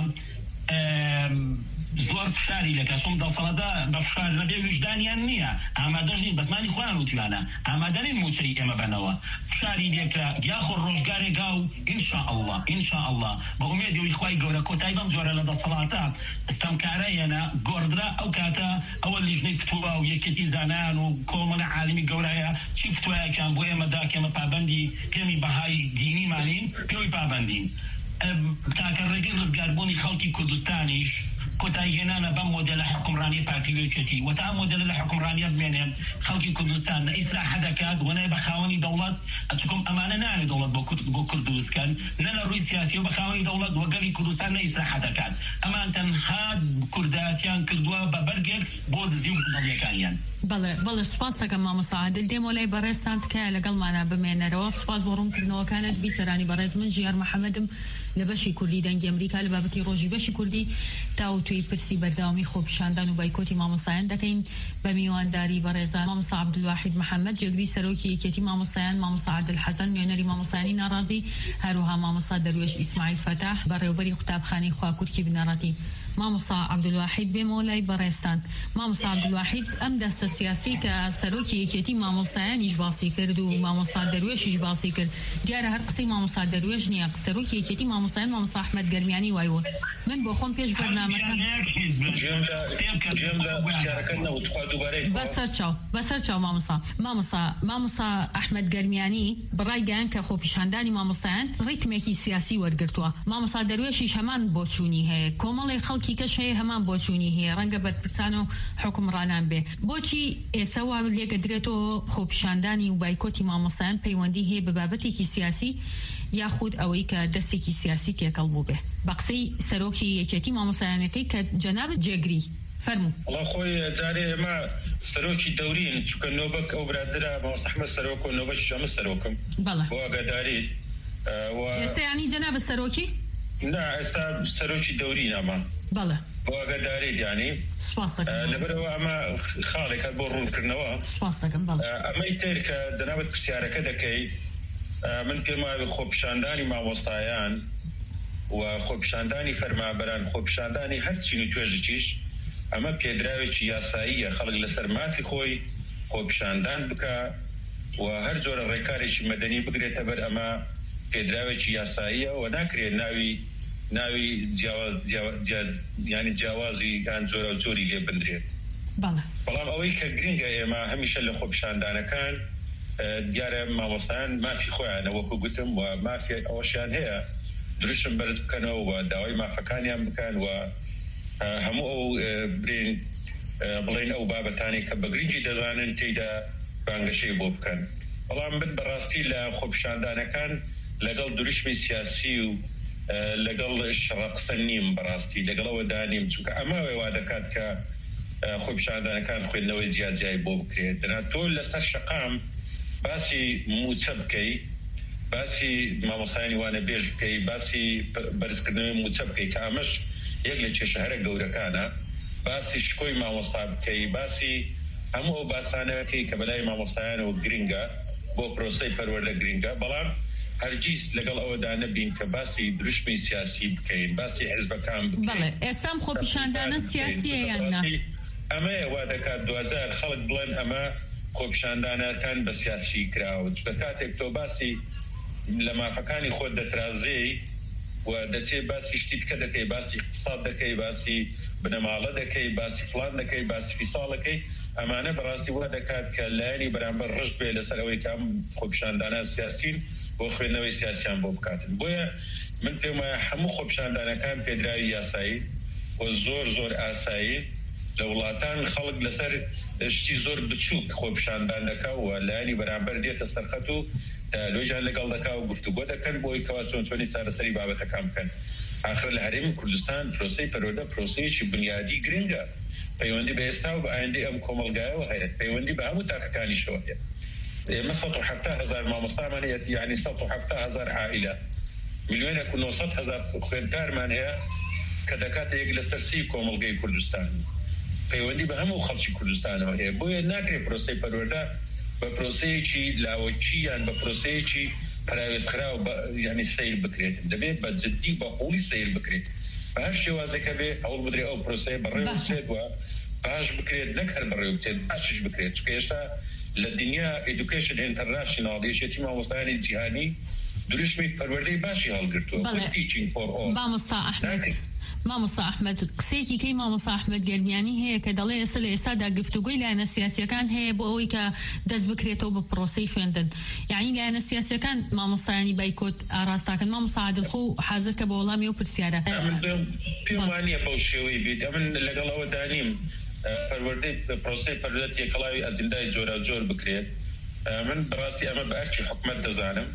زۆر فشاری لەکە چۆن دەسەڵاتە بە فشار نەبێ وجدانیان نییە ئامادەش نین بە زمانی خۆیان وتوانە ئامادە نین موچەی ئێمە بنەوە فشاری لێکە یاخۆ ڕۆژگارێکا و ئینشاءالله ئینشاءالله بە ئومێدیەوەی خوای گەورە کۆتایی بەم جۆرە لە دەسەڵاتە ئستەمکارەیەنە گۆڕدرا ئەو کاتە ئەوە لیژنەی فتووە و یەکێتی زانایان و کۆمەڵە عالمی گەورەیە چی فتوایەکان بۆ ئێمەدا کە ئێمە پابەندی پێمی بەهای دینیمانین پێوەی پابەندین تاکە ڕێگەی ڕزگاربوونی خەڵکی کوردستانیش کۆتایی هێنانە بەم مۆدێلە حکومڕانی پارتیوێکێتی و تا مۆدێلە لە حکومڕانیە بمێنێن خەڵکی کوردستان نە ئیسراح دەکات و نە بە خاوەنی دەوڵەت ئەچکۆم ئەمانە نانێت دەوڵەت بۆ کورد بۆ کورد دروستکەن نە لە ڕووی سیاسی و بە خاوەنی دەوڵەت وەگەلی کوردستان نە ئیسراح دەکات ئەمان تەنها کوردایەتیان کردووە بە بەرگێک بۆ دزی و دڵیەکانیان. بەڵێ بەڵێ سپاس دەکەم مامۆستا عادل دێم وەلای بەڕێستان تکایە لەگەڵمانە بمێنەرەوە سپاس بۆ ڕوونکردنەوەکانت بیسەرانی بەڕێز من ژیار محەممەدم لە بەشی کوردی دەنگی ئەمریکا لە بابەتی ڕۆژی بەشی کوردی تا و توی پرسی بەردەوامی خۆپیشاندان و بایکۆتی مامۆستایان دەکەین بە میوانداری بەڕێزان مامۆستا عەبدولواحید محەممەد جێگری سەرۆکی یەکێتی مامۆستایان مامۆستا عادل حەسەن نوێنەری مامۆستایانی ناڕازی هەروەها مامۆستا دەروێش ئیسماعیل فەتاح بەڕێوەبەری قوتابخانەی خواکوورکی بنەڕەتی. مامۆستا عەبدولواحید بێمەوە لای بەڕێستان. مامۆستا عەبدولواحید ئەم دەستە سیاسی کە سەرۆکی یەکێتی مامۆستایانیش باسی کرد و مامۆستا دەروێشیش باسی کرد دیارە هەر قسەی مامۆستا دەروێش نییە سەرۆکی یەکێتی مامۆستایان مامۆستا ئەحمەد گەرمیانی وایوە من بۆ خۆم پێش بەرنامەکە بەسەر چاو بەسەر چاو مامۆستا مامۆستا مامۆستا ئەحمەد گەرمیانی بڕای گەیان کە خۆپیشاندانی مامۆستایان ڕیتمێکی سیاسی وەرگرتووە مامۆستا دەروێشیش هەمان بۆچوونی هەیە کۆمەڵی خەڵکی کەش هەیە هەمان بۆچوونی هەیە ڕەنگە بەرپرسان و حکومڕانان بێ بۆچی ئێستا وا لێگە درێتەوە خۆپیشاندانی و بایکۆتی مامۆستایان پەیوەندی هەیە بە بابەتێکی سیاسی یاخود ئەوەی کە دەستێکی سیاسی تێکەڵ بوو بێ بە قسەی سەرۆکی یەکێتی مامۆستایانەکەی کە جەنابەت جێگری فەرموو. وڵا خۆی جارێ ئێمە سەرۆکی دەورین چونکە نۆبەک ئەو برادرە مامۆستا ئەحمەد سەرۆک و نۆبەشیش ئەمە سەرۆکم بۆ ئاگاداری ئێستا یانی جەنابەت سەرۆکی نا ئێستا سەرۆکی دەورین ئەمە بەڵێ بۆ ئاگاداری دیانی لەبەرەوە ئەمە خاڵێکە بۆ ڕوونکردنەوە ئەمەی تر کە جەنابەت پرسیارەکە دەکەی من پێم وایە خۆپیشاندانی مامۆستایان و خۆپیشاندانی فەرمانبەران خۆپیشاندانی هەرچین و توێژێکیش ئەمە پێدراوێکی یاساییە خەڵک لەسەر مافی خۆی خۆپیشاندان بکە و هەر جۆرە ڕێکارێکی مەدەنی بگرێتە بەر ئەمە پێدراوێکی یاساییە و ناکرێت ناوی ناوی ینی جیاوازی یان جۆرە و جۆری لێ بندرێت. بەڵام ئەوەی کە گرنگە ئێمە هەمیشە لە خۆپیشاندانەکان دیارە مامۆستایان مافی خۆیانە وەکو گوتم و مافی ئەوەشیان هەیە دروشم بەرز بکەنەوە و داوای مافەکانیان بکەن و هەموو ئەو برین بڵێن ئەو بابەتانی کە بە گرنگی دەزانن تێیدا بانگەشەی بۆ بکەن. بەڵام من بەڕاستی لە خۆپیشاندانەکان لەگەڵ دروشمی سیاسی و لەگەڵ شەڕەقسە نیم بەڕاستی لەگەڵەوە دانیم چونکە ئەمە وا دەکات کە خۆپیشاندانەکان خوێندنەوەی زیادزیای بۆ بکرێت دەنا تۆ لەسەر شەقام باسی موچە بکەی باسی مامۆستایانی وانە بێژ بکەی باسی بەرزکردنەوەی موچە بکەی کە ئەمەش یەک لە کێشەهەرە گەورەکانە باسی شکۆی مامۆستا بکەی باسی هەموو ئەو باسانەکەی کە بەلای مامۆستایانەوە گرنگە بۆ پرۆسەی پەروەردە گرنگە، بەڵام هەرگیز لەگەڵ ئەوەدا نەبین کە باسی دروشمی سیاسی بکەین، باسی حیزبەکان بکەین. بەڵێ ئێستام خۆپیشاندانە سیاسیە یاننا ئەمەیە وا دەکات دوزار خەڵک بڵێن ئەمە خۆپیشاندانەکان بە سیاسی کراوە. لە کاتێک تۆ باسی لە مافەکانی خۆت دەترازەی و دەچێت باسی شتی بکە دەکەی، باسی اقتصاد دەکەی، باسی بنەماڵە دەکەی، باسی فڵان دەکەی، باسی فیساڵەکەی، ئەمانە بەڕاستی وا دەکات کە لایەنی بەرامبەر ڕشت بێ لەسەرەوەی کام خۆپیشاندانە سیاسین بۆ خوێندنەوەی سیاسیان بۆ بکاتن. بۆیە من پێم وایە هەموو خۆپیشاندانەکان پێدراوی یاسایی و زۆر زۆر ئاسایی لە وڵاتان خەڵک لەسەر شتی زۆر بچووک خۆپیشاندان دەکا و لایەنی بەرامبەر دێتە سەرخەت و لۆژان لەگەڵ دەکا و گفتوگۆ دەکەن بۆی کەوا چۆن چۆنی چارەسەری بابەتەکان بکەن. آخر لە هەرێمی کوردستان پرۆسەی پەروەردە پرۆسەیەکی بنیادی گرنگە، پەیوەندی بە ئێستا و بە ئایندەی ئەم کۆمەڵگایەوە هەیە، پەیوەندی بە هەموو تاقەکانیشەوە هەیە. ئێمە سەد و حەڤدە هەزار مامۆستامان هەیە، یعنی سەد و حەڤدە هەزار عائیلە، میلیۆنێک و نۆ سەد هەزار خوێندکارمان هەیە کە دەکاتە یەک لەسەر سی کۆمەڵگەی کوردستان. پەیوەندی بە هەموو خەڵکی کوردستانەوە هەیە. بۆیە ناکرێت پرۆسەی پەروەردە بە پرۆسەیەکی لاوەکی یان بە پرۆسەیەکی پراوێزخراو یعنی سیر بکرێت، دەبێت بە جددی بە قوڵی سیر بکرێت، بە هەر شێوازێکە بێ هەوڵ بدرێ ئەو پرۆسەیە بەڕێوە بچێت و باش بکرێت، نەک هەر بەڕێوە بچێت، باشش بکرێت. چونکە ئێستا لە دنیا ئێدوکیشن ئینتەرناشنال یەکێتی مامۆستایانی جیهانی دروشمی پەروەردەی باشی هەڵگرتووە. مامۆستا ئەحمەد مامۆستا ئەحمەد قسێکی کەی مامۆستا ئەحمەد گەرمیانی هەیە کە دەڵێ ئێستا لە ئێستادا گفتوگۆی لایەنە سیاسیەکان هەیە بۆ ئەوەی کە دەست بکرێتەوە بە پرۆسەی خوێندن. یعنی لایەنە سیاسیەکان مامۆستایانی بایکۆت ئاراستاکەن. مامۆستا عادڵخۆ حاضر کە بە وەڵامی ئەو پرسیارە پێم وانییە بەو شێوەی بیت. ئەمن لەگەڵ ئەوە دانیم پەروەردەی پرۆسەی پەروەردە تێکەڵاوی ئەجندای جۆرا جۆر بکرێت. من بەڕاستی ئەمە بە ئەرکی حکومەت دەزانم،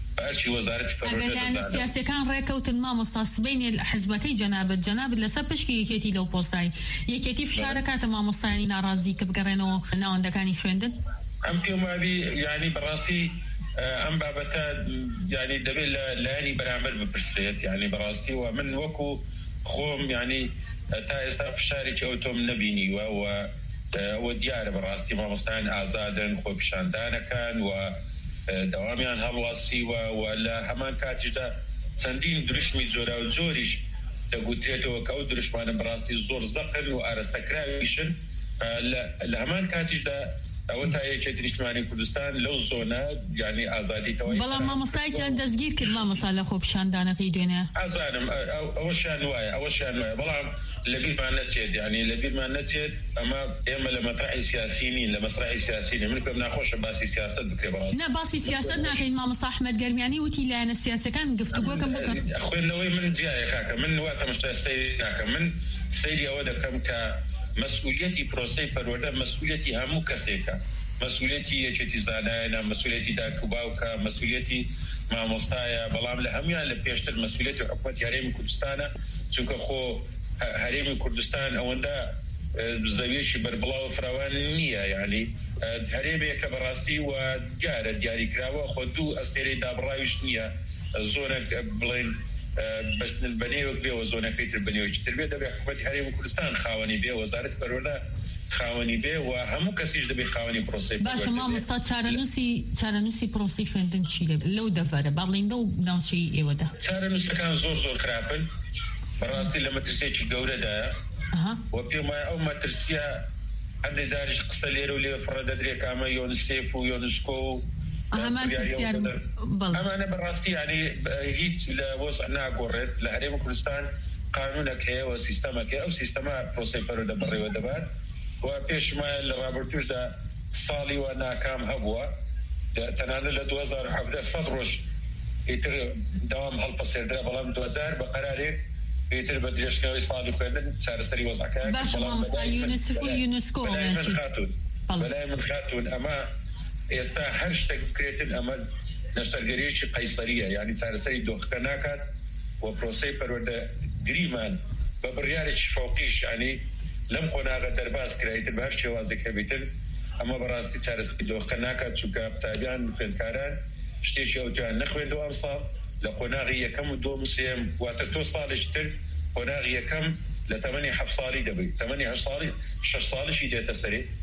ئەگەر لایەنە سیاسیەکان ڕێکەوتن مامۆستا سبەینێ حزبەکەی جەنابەت جەنابەت لەسەر پشکی یەکێتی لەو پۆستای یەکێتی فشارە کاتە مامۆستایانی ناڕازی کە بگەڕێنەوە ناوەندەکانی خوێندن. ئەم پێم وابی یعنی بەڕاستی ئەم بابەتە یعنی دەبێت لە لایەنی بەرامبەر بپرسێت. یعنی بەڕاستی و من وەکو خۆم یعنی تا ئێستا فشارێکی ئەو تۆم نەبینیوە و ئەوە دیارە بەڕاستی مامۆستایان ئازادن، خۆپیشاندانەکان و دەوامیان هەڵواسیوە و لە هەمان کاتیشدا چەندین دروشمی جۆرا و جۆریش دەگوترێتەوە کە ئەو دروشمانە بەڕاستی زۆر زەقن و ئاراستەکراویشن. لە هەمان کاتیشدا ئەوە تا یەکێتی نیشتیمانی کوردستان لەو زۆنە یعنی ئازادیتەوەی. بەڵام مامۆستایان دەستگیر کرد مامۆستا لە خۆپیشاندانەکەی دوێنێ. ئازانم ئەوەشیان وایە ئەوەشیان وایە، بەڵام لەبیرمان نەچێت، یعنی لەبیرمان نەچێت ئەمە ئێمە لە مەطرحی سیاسی نین، لە مەسرحی سیاسی نین. من پێم ناخۆشە باسی سیاست بکرێ. بەڵام نە باسی سیاست ناکەین. مامۆستا ئەحمەد گەرمیانی وتی لایەنە سیاسەکان گفتوگۆکەم بکەن. خوێندنەوەی من جیایە کاکە، من وا تەماشای سەیری ناکەم. من سەیری ئەوە دەکەم کە مەسئولیەتی پرۆسەی پەروەردە مەسئولیەتی هەموو کەسێکە، مەسئولیەتی یەکێتی زانایانە، مەسئولیەتی داکوباوکە، مەسئولیەتی مامۆستایە، بەڵام لە هەمویان لە پێشتر مەسئولیەتی حکومەتی هەرێمی کوردستانە. چونکە خۆ هەرێمی کوردستان ئەوەندە زەویەکی بەربڵاو فراوان نییە، یعنی هەرێمێکە بەڕاستی و دیارە دیاریکراوە خۆ دوو ئەستێرەی دابڕاویش نییە، زۆنێک بڵێن بەنێوەک بێەوە زۆنەکەی تر بنێوەکی تر بێ دەبێت حکومەتی هەرێمی کوردستان خاوەنی بێ، وەزارەتی پەروەردە خاوەنی بێ و هەموو کەسیش دەبێت خاوەنی پرۆسەی. باشە مامۆستا چارەنووسی چارەنووسی پرۆسەی خوێندن چی لەو دەڤەرە باڵێندە و ناوچەی ئێوەدا؟ چارەنووسەکان زۆر زۆر خراپن بەڕاستی لە مەترسێکی گەورەدایە و پێم وایە ئەو مەترسیە هەندێک جاریش قسە لێرە و لێ فڕە دەدرێت ئەمە یۆنسێف و یۆنسکۆ و ئەمانە بەڕاستی ینی هیچ لە وەزع ناگۆڕێت. لە هەرێمی کوردستان قانونێک هەیە و سیستەمەک هەیە، ئەو سیستەمە پرۆسەی پەروەردە بەڕێوە دەبات و پێشمایە لە ڕابردوشدا ساڵی و ناکام هەبووە. تەنانەت لە دوو هەزار و حەڤدە سەد ڕۆژ ئیتر داوام هەڵپەسێردرا، بەڵام دوو هەزار بە قەرارێک ئیتر بە درێژکەوەی ساڵی خوێندن چارەسەری وەزعەکان. باشە مامۆستا یونسف و یونسکۆ بەلای من خاتون ئەمە ئێستا هەر شتێک بکرێتن ئەمە نەشتەرگەریەکی قەیسەریە، یعنی چارەسەری دۆخەکە ناکات و پرۆسەی پەروەردە گریمان بە بڕیارێکی فەوقیش ینی لەم قۆناغە دەرباز کرایتر بە هەر شێوازێکە بیتن ئەمە بەڕاستی چارەسەری دۆخەکە ناکات. چونکە قوتابیان خوێندکاران شتێکی ئەوتیان نەخوێندەوە ئەم ساڵ لە قۆناغی یەکەم و دۆم و سێم واتە تۆ ساڵێکی تر قۆناغی یەکەم لە تەمەنی حەڤ ساڵی دەبێت، تەمەنی هەشت ساڵی شەش ساڵیشی دێتە سەرێ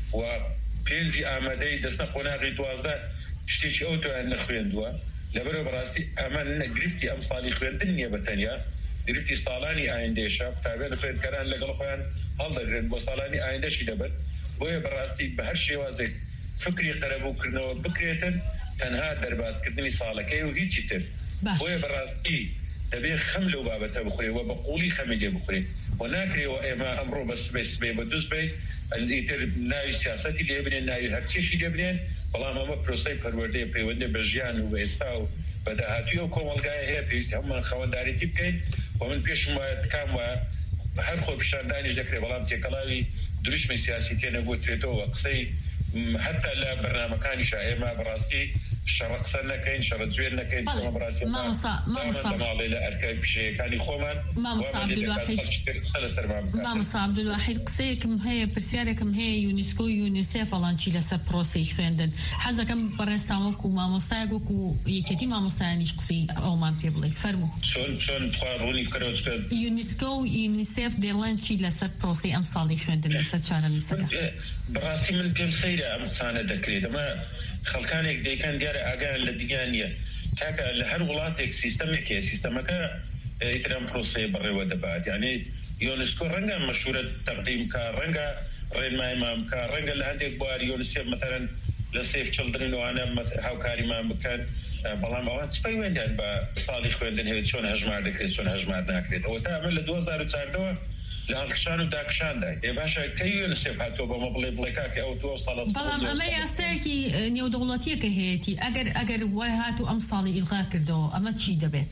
و پێنجی ئامادەی دەستە قۆناغی دوازدە شتێکی ئەو تویان نەخوێندووە لەبەرەوە بەڕاستی ئەمە گرفتی ئەم ساڵی خوێندن نییە بەتەنیا گرفتی ساڵانی ئایندێشە قوتابیان خوێندکەران لەگەڵ خۆیان هەڵدەگرن بۆ ساڵانی ئایندەشی دەبن بۆیە بەڕاستی بە هەر شێوازێک فکری قەرەبووکردنەوە بکرێتن تەنها دەربازکردنی ساڵەکەی و هیچی تر بۆیە بەڕاستی دەبێت خەم لەو بابەتە بخورێ و بە قوڵی خەمی لێ بخورێ و ناکرێەوە ئێمە ئەمڕۆ بە سبەی سبەی بە دووست بێ ئیتر ناوی سیاسەتی لێ بنێن ناوی هەرچێشی لێ بنێن بەڵام ئەمە پرۆسەی پەروەردەی پەیوەندی بە ژیان و بە ئێستا و بە داهاتووی ئەو کۆمەڵگایە هەیە پێویستی هەمومان خەوەنداریتی بکەین و من پێشم وایە تکام وایە هەر خۆ پیشاندانیش دەکرێت بەڵام تێکەڵاوی دروشمی سیاسی تێ نەگوترێتەوە قسەی حتى لا برنامجكان شائمة براسي شرق سنة كين شرط زوين كين ما براسي ما مصا ما مصا ما عليه أركب شيء كان يخومن ما مصا عبد الواحد ما مصا عبد الواحد قصيكم هي برسياركم هي يونسكو يونيسيف فلانشي لسه بروسي خندن حاجة كم برسامك وما مصايقك ويكتي ما مصانيش قصي أو ما بيبلي فرمو شون شون تقاروني كروت يونسكو يونيسيف دلانشي لسه بروسي أمصالي خندن لسه شارع مسكا براسي من كم سيرة أمتصانة دكريت ما خلكانك دي كان ديار أجان للدنيا كاكا لهر ولاتك سيستمك هي سيستمك يترام بروسي بري ودبات يعني يونسكو رنجا مشهورة تقديم كرنجا رين ما إمام كرنجا اللي عندك بوار يونسيف مثلا لسيف children وأنا هاو كاري ما مكان بلام أوان سبي وين يعني بصالح وين دنيا شون هجمار دكريت شون هجمار ناكريت وتعمل لدو زارو تاردوا لهالكشان وداكشان ده يا باشا كي يونسيف هاتوا بمبلي بلكاكي أو توصل بلام أما ياساكي نيو دولتيك هيتي أجر أجر وهاتوا أمصالي إلغاء كردو أما تشي دبي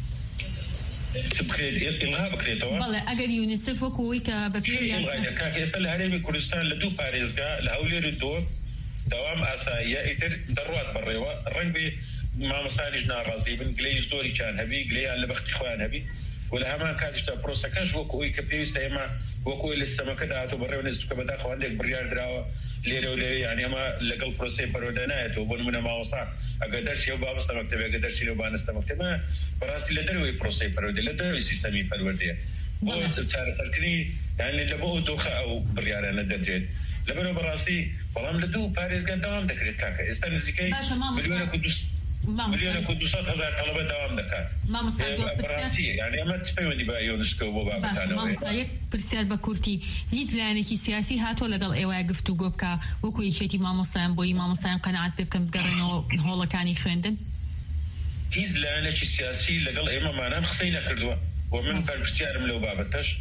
تبخير إلغاء بكريتوا بله أجر يونسيف وكويكا بكري إلغاء كاكي استل هربي كردستان لدو باريزكا لهولي ردو دوام أسايا إتر دروات بريوا الرنبي ما مصانيج ناغازي بن قلي زوري كان هبي قلي اللي بختي خوان هبي ولا ما كانش تبروسا كاش وكوي كبيس تيما وكوي لسه كده تو بري ونزتو كبدا خو عندك بريار دراو ليرو لي يعني ما لقل بروسي برودنات وبن من ما وصا اقدر شي وبا مستمكتب اقدر شي وبا نستمكتب براسي لدروي بروسي برودي لدروي سيستمي برودي بو صار سركني يعني لبو دوخه او بريار انا درجت لبنو براسي والله لدو باريس قد دوام دكريت كاكا استنزكي مليون قدوس مليون قدوسات هزار طلبة دوام دكان ما مصايق براسي يعني ما تسبيوني بقى يونسكو وبابا تانو ما مصايق برسيال بكورتي هيز لانكي سياسي هاتو لقل ايوا قفتو قبكا وكو يشيتي ما مصايم بوي ما مصايم قناعات بكم تقرنو هولا كاني خويندن هيز لانكي سياسي لقل ايما مانا خصينا كردوا ومن فالبرسيال ملو بابتش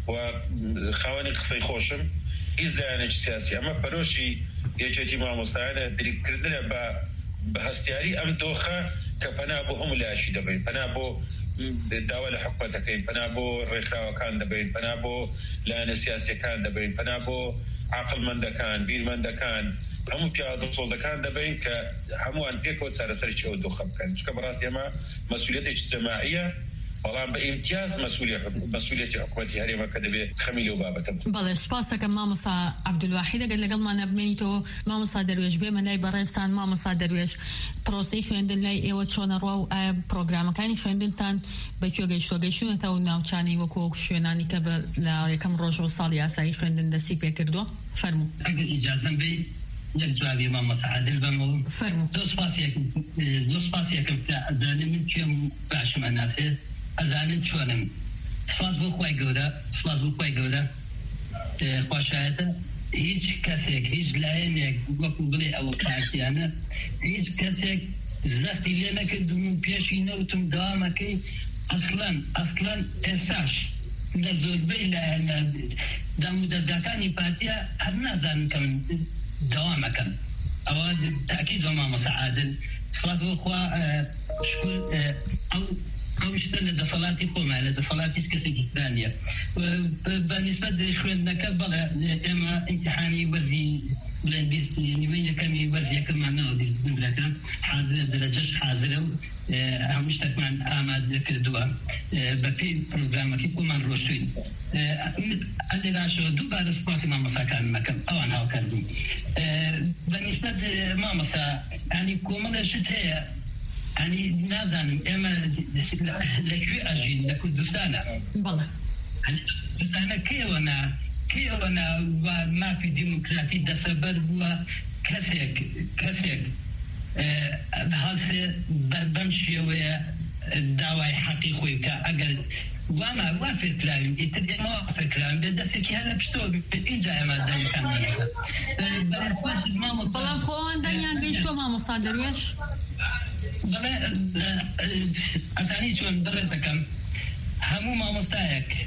وخواني قصي خوشم هیچ لایەنێکی سیاسی ئەمە پەرۆشی یەکێتی مامۆستایانە دریکردنە بە بەهەستیاری ئەم دۆخە کە پەنا بۆ هەموو لایەشی دەبین پەنا بۆ داوا لە حکومەت دەکەین پەنا بۆ ڕێکخراوەکان دەبین پەنا بۆ لایەنە سیاسیەکان دەبین پەنا بۆ عاقڵمەندەکان بیرمەندەکان هەموو پیادە سۆزەکان دەبین کە هەمووان پێکەوە چارەسەرکی ئەو دۆخە بکەن چونکە بەڕاستی ئەمە مەسئولیەتێکی جەماعیە بەڵام بامتیاز مەسئولیەتی حکومەتی هەرێمە کە دەبێت خەمی لەو بابەتە بەڵێ سپاس دەکەم مامۆستا عەبدولواحید ئەگەر لەگەڵمانە بمێنیتەوە مامۆستا دەروێش بێمە لای بەڕێستان مامۆستا دەروێش پرۆسەی خوێندن لای ئێوە چۆنە ڕوا و ئایا پرۆگرامەکانی خوێندنتان بەکوێ گەیشتۆ گەیشتونەتەوە ناوچانەی وەکو شوێنانی کە لە یەکەم ڕۆژەوە ساڵی یاسایی خوێندن دەستی پێ کردووە فەرموو ئەگەر ئیجازەم بێ یک جوابی مامۆستا عادل بەمەوە فەرموو زۆر سپاسیەکەم کە ئەزانم من کوێم باشم ئەناسێت ئەزانم چۆنم سپاس بۆ خوای گەورە سپاس بۆ خوای گەورە خۆشایەتە هیچ کەسێک هیچ لایەنێک وەکو بڵێ ئەوە پارتیانە هیچ کەسێک زەختی لێ نەکردم و پێشی نەوتم داوامەکەی ئەسڵەن ئەسڵەن ئێستاش لە زۆربەی لایەنە دەم و دەستگاکانی پارتیە هەر نازانم کە من داوامەکەم ئەوە تاکید بە مامۆستا عادل سپاس بۆ خوا شکر ئەو ئەوشتە لە دەسەڵاتی خۆمە لە دەسەڵاتی کەسێکی ترانیە بەنسبەت خوێندنەکە بەڵێ ئێمە ئیمتیحانی وەرزی بڵێن بیست نیوەی یەکەمی وەرزی یەکەمانەوە بیست نمرەکە حازر دەرەجەش حازرە و هەموو شتێکمان ئامادە کردووە بە پێی پرۆگرامەکەی خۆمان ڕۆشتوین ئەلێراشەوە دووبارە سپاسی مامۆستاکانم مەکەم ئەوان هاوکار بوون بەنسبەت مامۆستا ینی کۆمەڵە شت هەیە يعني نازانم اما لكوي اجين لكردستان بله كردستان كيوانا كيوانا وما في ديمقراطي دسبر بوا كسيك كسيك هالسي بمشي ويا دعوة حقيقي كأجر وما وافر كلام يتدي ما وافر كلام بدس كي هلا بشتو إنجا ما دام كمان بس بعد ما مصادر بلام خوان دنيا جيشوا ما مصادر ويش بلا أساني شون درس كم همو ما مستايك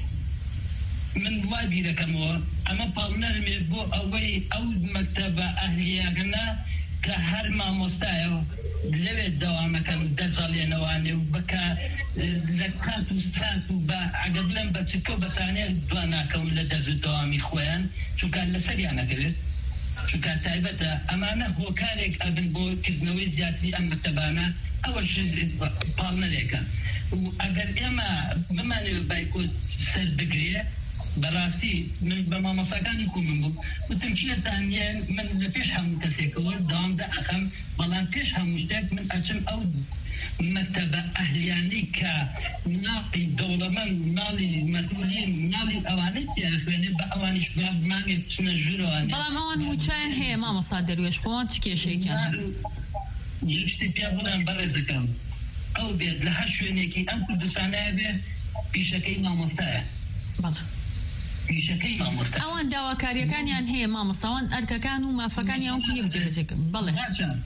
من واجبي لكم هو أما بالنر مبو أوي أو مكتبة أهلية كنا كهر ما مستايو لبي الدوام كان دزالي نواني وبكا لكات وسات وبا عقبلن بتسكو بساني دوانا كون لدز الدوام إخوان شو كان لسري أنا كده شو كان تايبته أمانة هو كارك أبن بو كدنوي زيادتي أم مكتبانا أول شيء بالنا لك وأجر إما بما إنه بيكون سر بقرية براستي من بما مساكان يكون من بو وتمشي ثانيا من لبيش هم كسيكور دام ده أخم بلان بيش هم مشتاق من أجل أو مكتبة أهلياني كناقي دولة من نالي مسؤولين نالي أوانيت يا أخواني بأواني شباب ما يتنجروا بلان أوان موچان هي ما مصادر ويش خوان تشكي شيء كان يشتي بيابولان برزكم أو بيد لها شوينيكي أم كل سنة به بشكل ما مستاء بلى بشكل ما مستاء أوان دوا كاريا كان يعني هي ما مصاوان أركا كانوا ما فكان يوم كيف جلسك بلى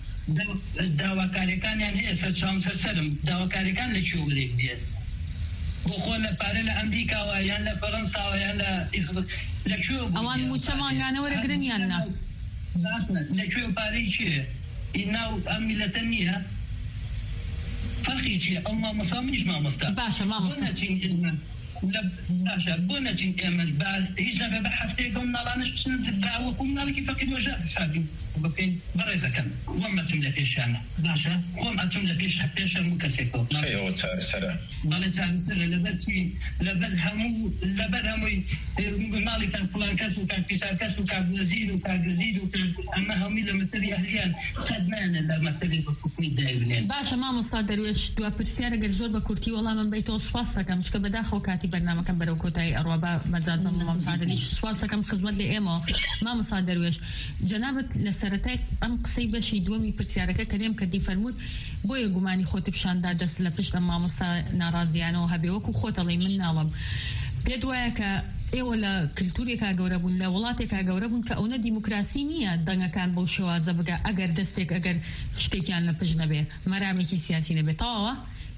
دوا كاريا كان يعني هي ستشام سلم دوا كاريا كان لشغل يبدي بخونا بارلا أمريكا ويانا فرنسا ويانا إسرائيل لشو أوان مجتمع يعني ورا جرينيانا بس لشو باريشة إنه أميلتنيها فرقي شيء أما مصامنيش ما مستقبل باشا ما مستقبل لا باشا بونا جين إمز بعد هيج نبي بحفتي قمنا لا نش نتبع وقمنا لك فقد وجهت ساقي بكين بريزة كان وما تملك إيش أنا باشا وما تملك إيش إيش المكسيكو أيوة تار سرا بالي تار سرا لبتي لبل همو لبل همو قلنا لك كان فلان كاس وكان في سار كاس وكان وزير وكان جزير وكان أما همي لما تبي أهليان قدمان لما تبي بحكمي دايبنين باشا ما مصادر ويش دوا برسيارة جرزور بكورتي والله من بيتو صفاسة كم مش كبداخل كاتي برنامج كم بروكوتاي أروبا مزاد ما مصادر ليش صفاسة كم خدمت لي إيمو ما مصادر ويش جنابت لسرتك أم قصيبة شيء دومي برسيارة كريم كدي فرمود بوي جماني خوت بشان دادس لبش لما مصا نارازيانو هبي وكو خوت اللي من نالم بيدواك إيه ولا كلتوري كجوربون لا ولاتي كجوربون كأونا ديمقراطية دعنا كان بوشوا بقى أجر دستك أجر شتيكان لبجنبه مرامي سياسي نبي طاوة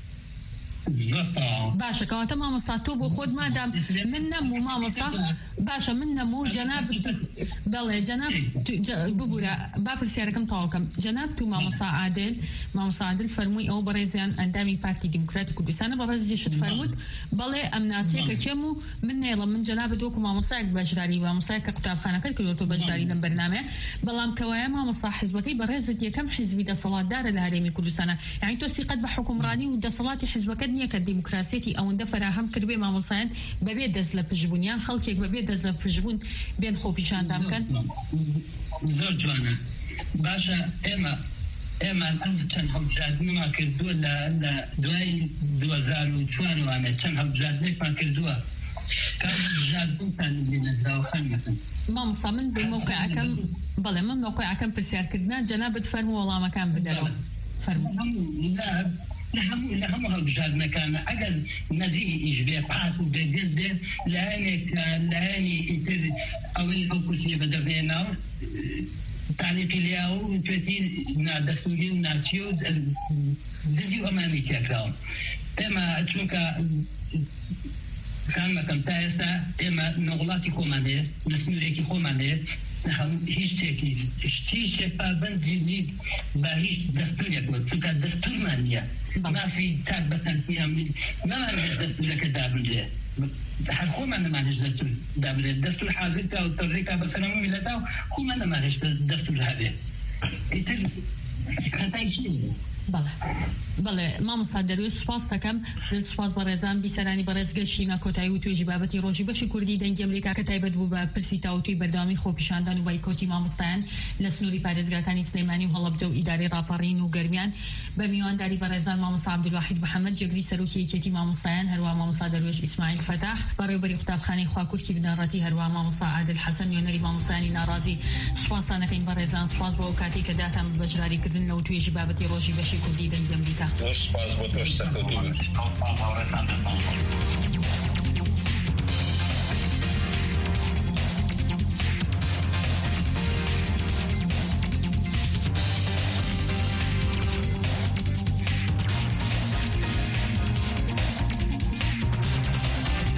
باشا كواتا ماما صاتوب وخود ما دام من نمو ماما صا باشا من نمو جناب بالله جناب ببورا بابر سياركم طاوكم جناب تو ماما صا عادل ماما صا عادل فرموي أو بريزيان أندامي بارتي ديمقراطي كردستان بريزي شد فرمود بالله أمناسي كشمو من نيلا من جناب دوكو ماما صا بجراري ماما صا كقطاب خانة كل كلوتو بجراري لم برنامج بالله كوايا ماما صا حزبكي بريزي كم حزبي دا صلاة دار الهرمي كردستان يعني توسي قد بحكم راني ودا صلاة حزبك نية كديمقراطية أو ندفر هم كربي مع مصاين ببيت دزل بجبون يعني خلقك ببيت دزل بجبون بين خوفيشان دام كان زور جوانا باشا إما إما الآن تنهم جاد ما كردوا لا لا دواي دوزار وشوان وأنا تنهم جاد ليك ما كردوا كان جاد بوتان من الدراو خانة ما مصمم بموقع كم بله من موقع كم برسيار كردنا جناب فرمو والله ما كان بدلو فرمو لا لهم لهم هالجاد كان أجل نزيه إجبار بعث وبجلد لأنك لأني يتر أول أو كل شيء بدرنا تعليق الياو تأتي نادسولي وناتيو دزيو أماني كأكراون إما تشوكا كان مكان تايسا إما نغلاتي خومانه نسميريكي خومانه هم هیچ چیزی هیچ پابندی با هیچ دستوری بود چون دستور مانیه ما فی تابتن میام ما منش دستوری که دابله هر خو من منش دستور دابله دستور حاضر تا ترزیکا بسنامو میلتا خو من منش دستور هذا ایتر کتای چی بله بله ما مصادروی سپاس دکم دل سپاس برزان بیسرانی برزگشی نکوتای و توی جبابتی روزی باشی کردی دنگ امریکا که تایبد بو با پرسیتا و توی بردامی خوب پیشاندن و بایکوتی ما مستعن لسنوری پارێزگاکانی سلێمانی و هەڵەبجە و ئیدارەی ڕاپەڕین و گەرمیان بە میوانداری بەڕێزان مامۆستا عەبدولواحید محەممەد جێگری سەرۆکی یەکێتی مامۆستایان هەروە مامۆستا دەروێش ئیسماعیل فەتاح بەڕێوەبەری قوتابخانەی خواکوورکی بنەڕەتی هەروە مامۆستا عادل حەسەن نوێنەری مامۆستایانی ناڕازی سوپاسانەکەین بەڕێزان سپاس بۆ کاتێک کە داتان بەشداریکردن لەو توێژی بابەتی ڕۆژی بەشی کوردی دەنگی ئەمریکا. سپاس بۆ تۆش سەرکەوتوو.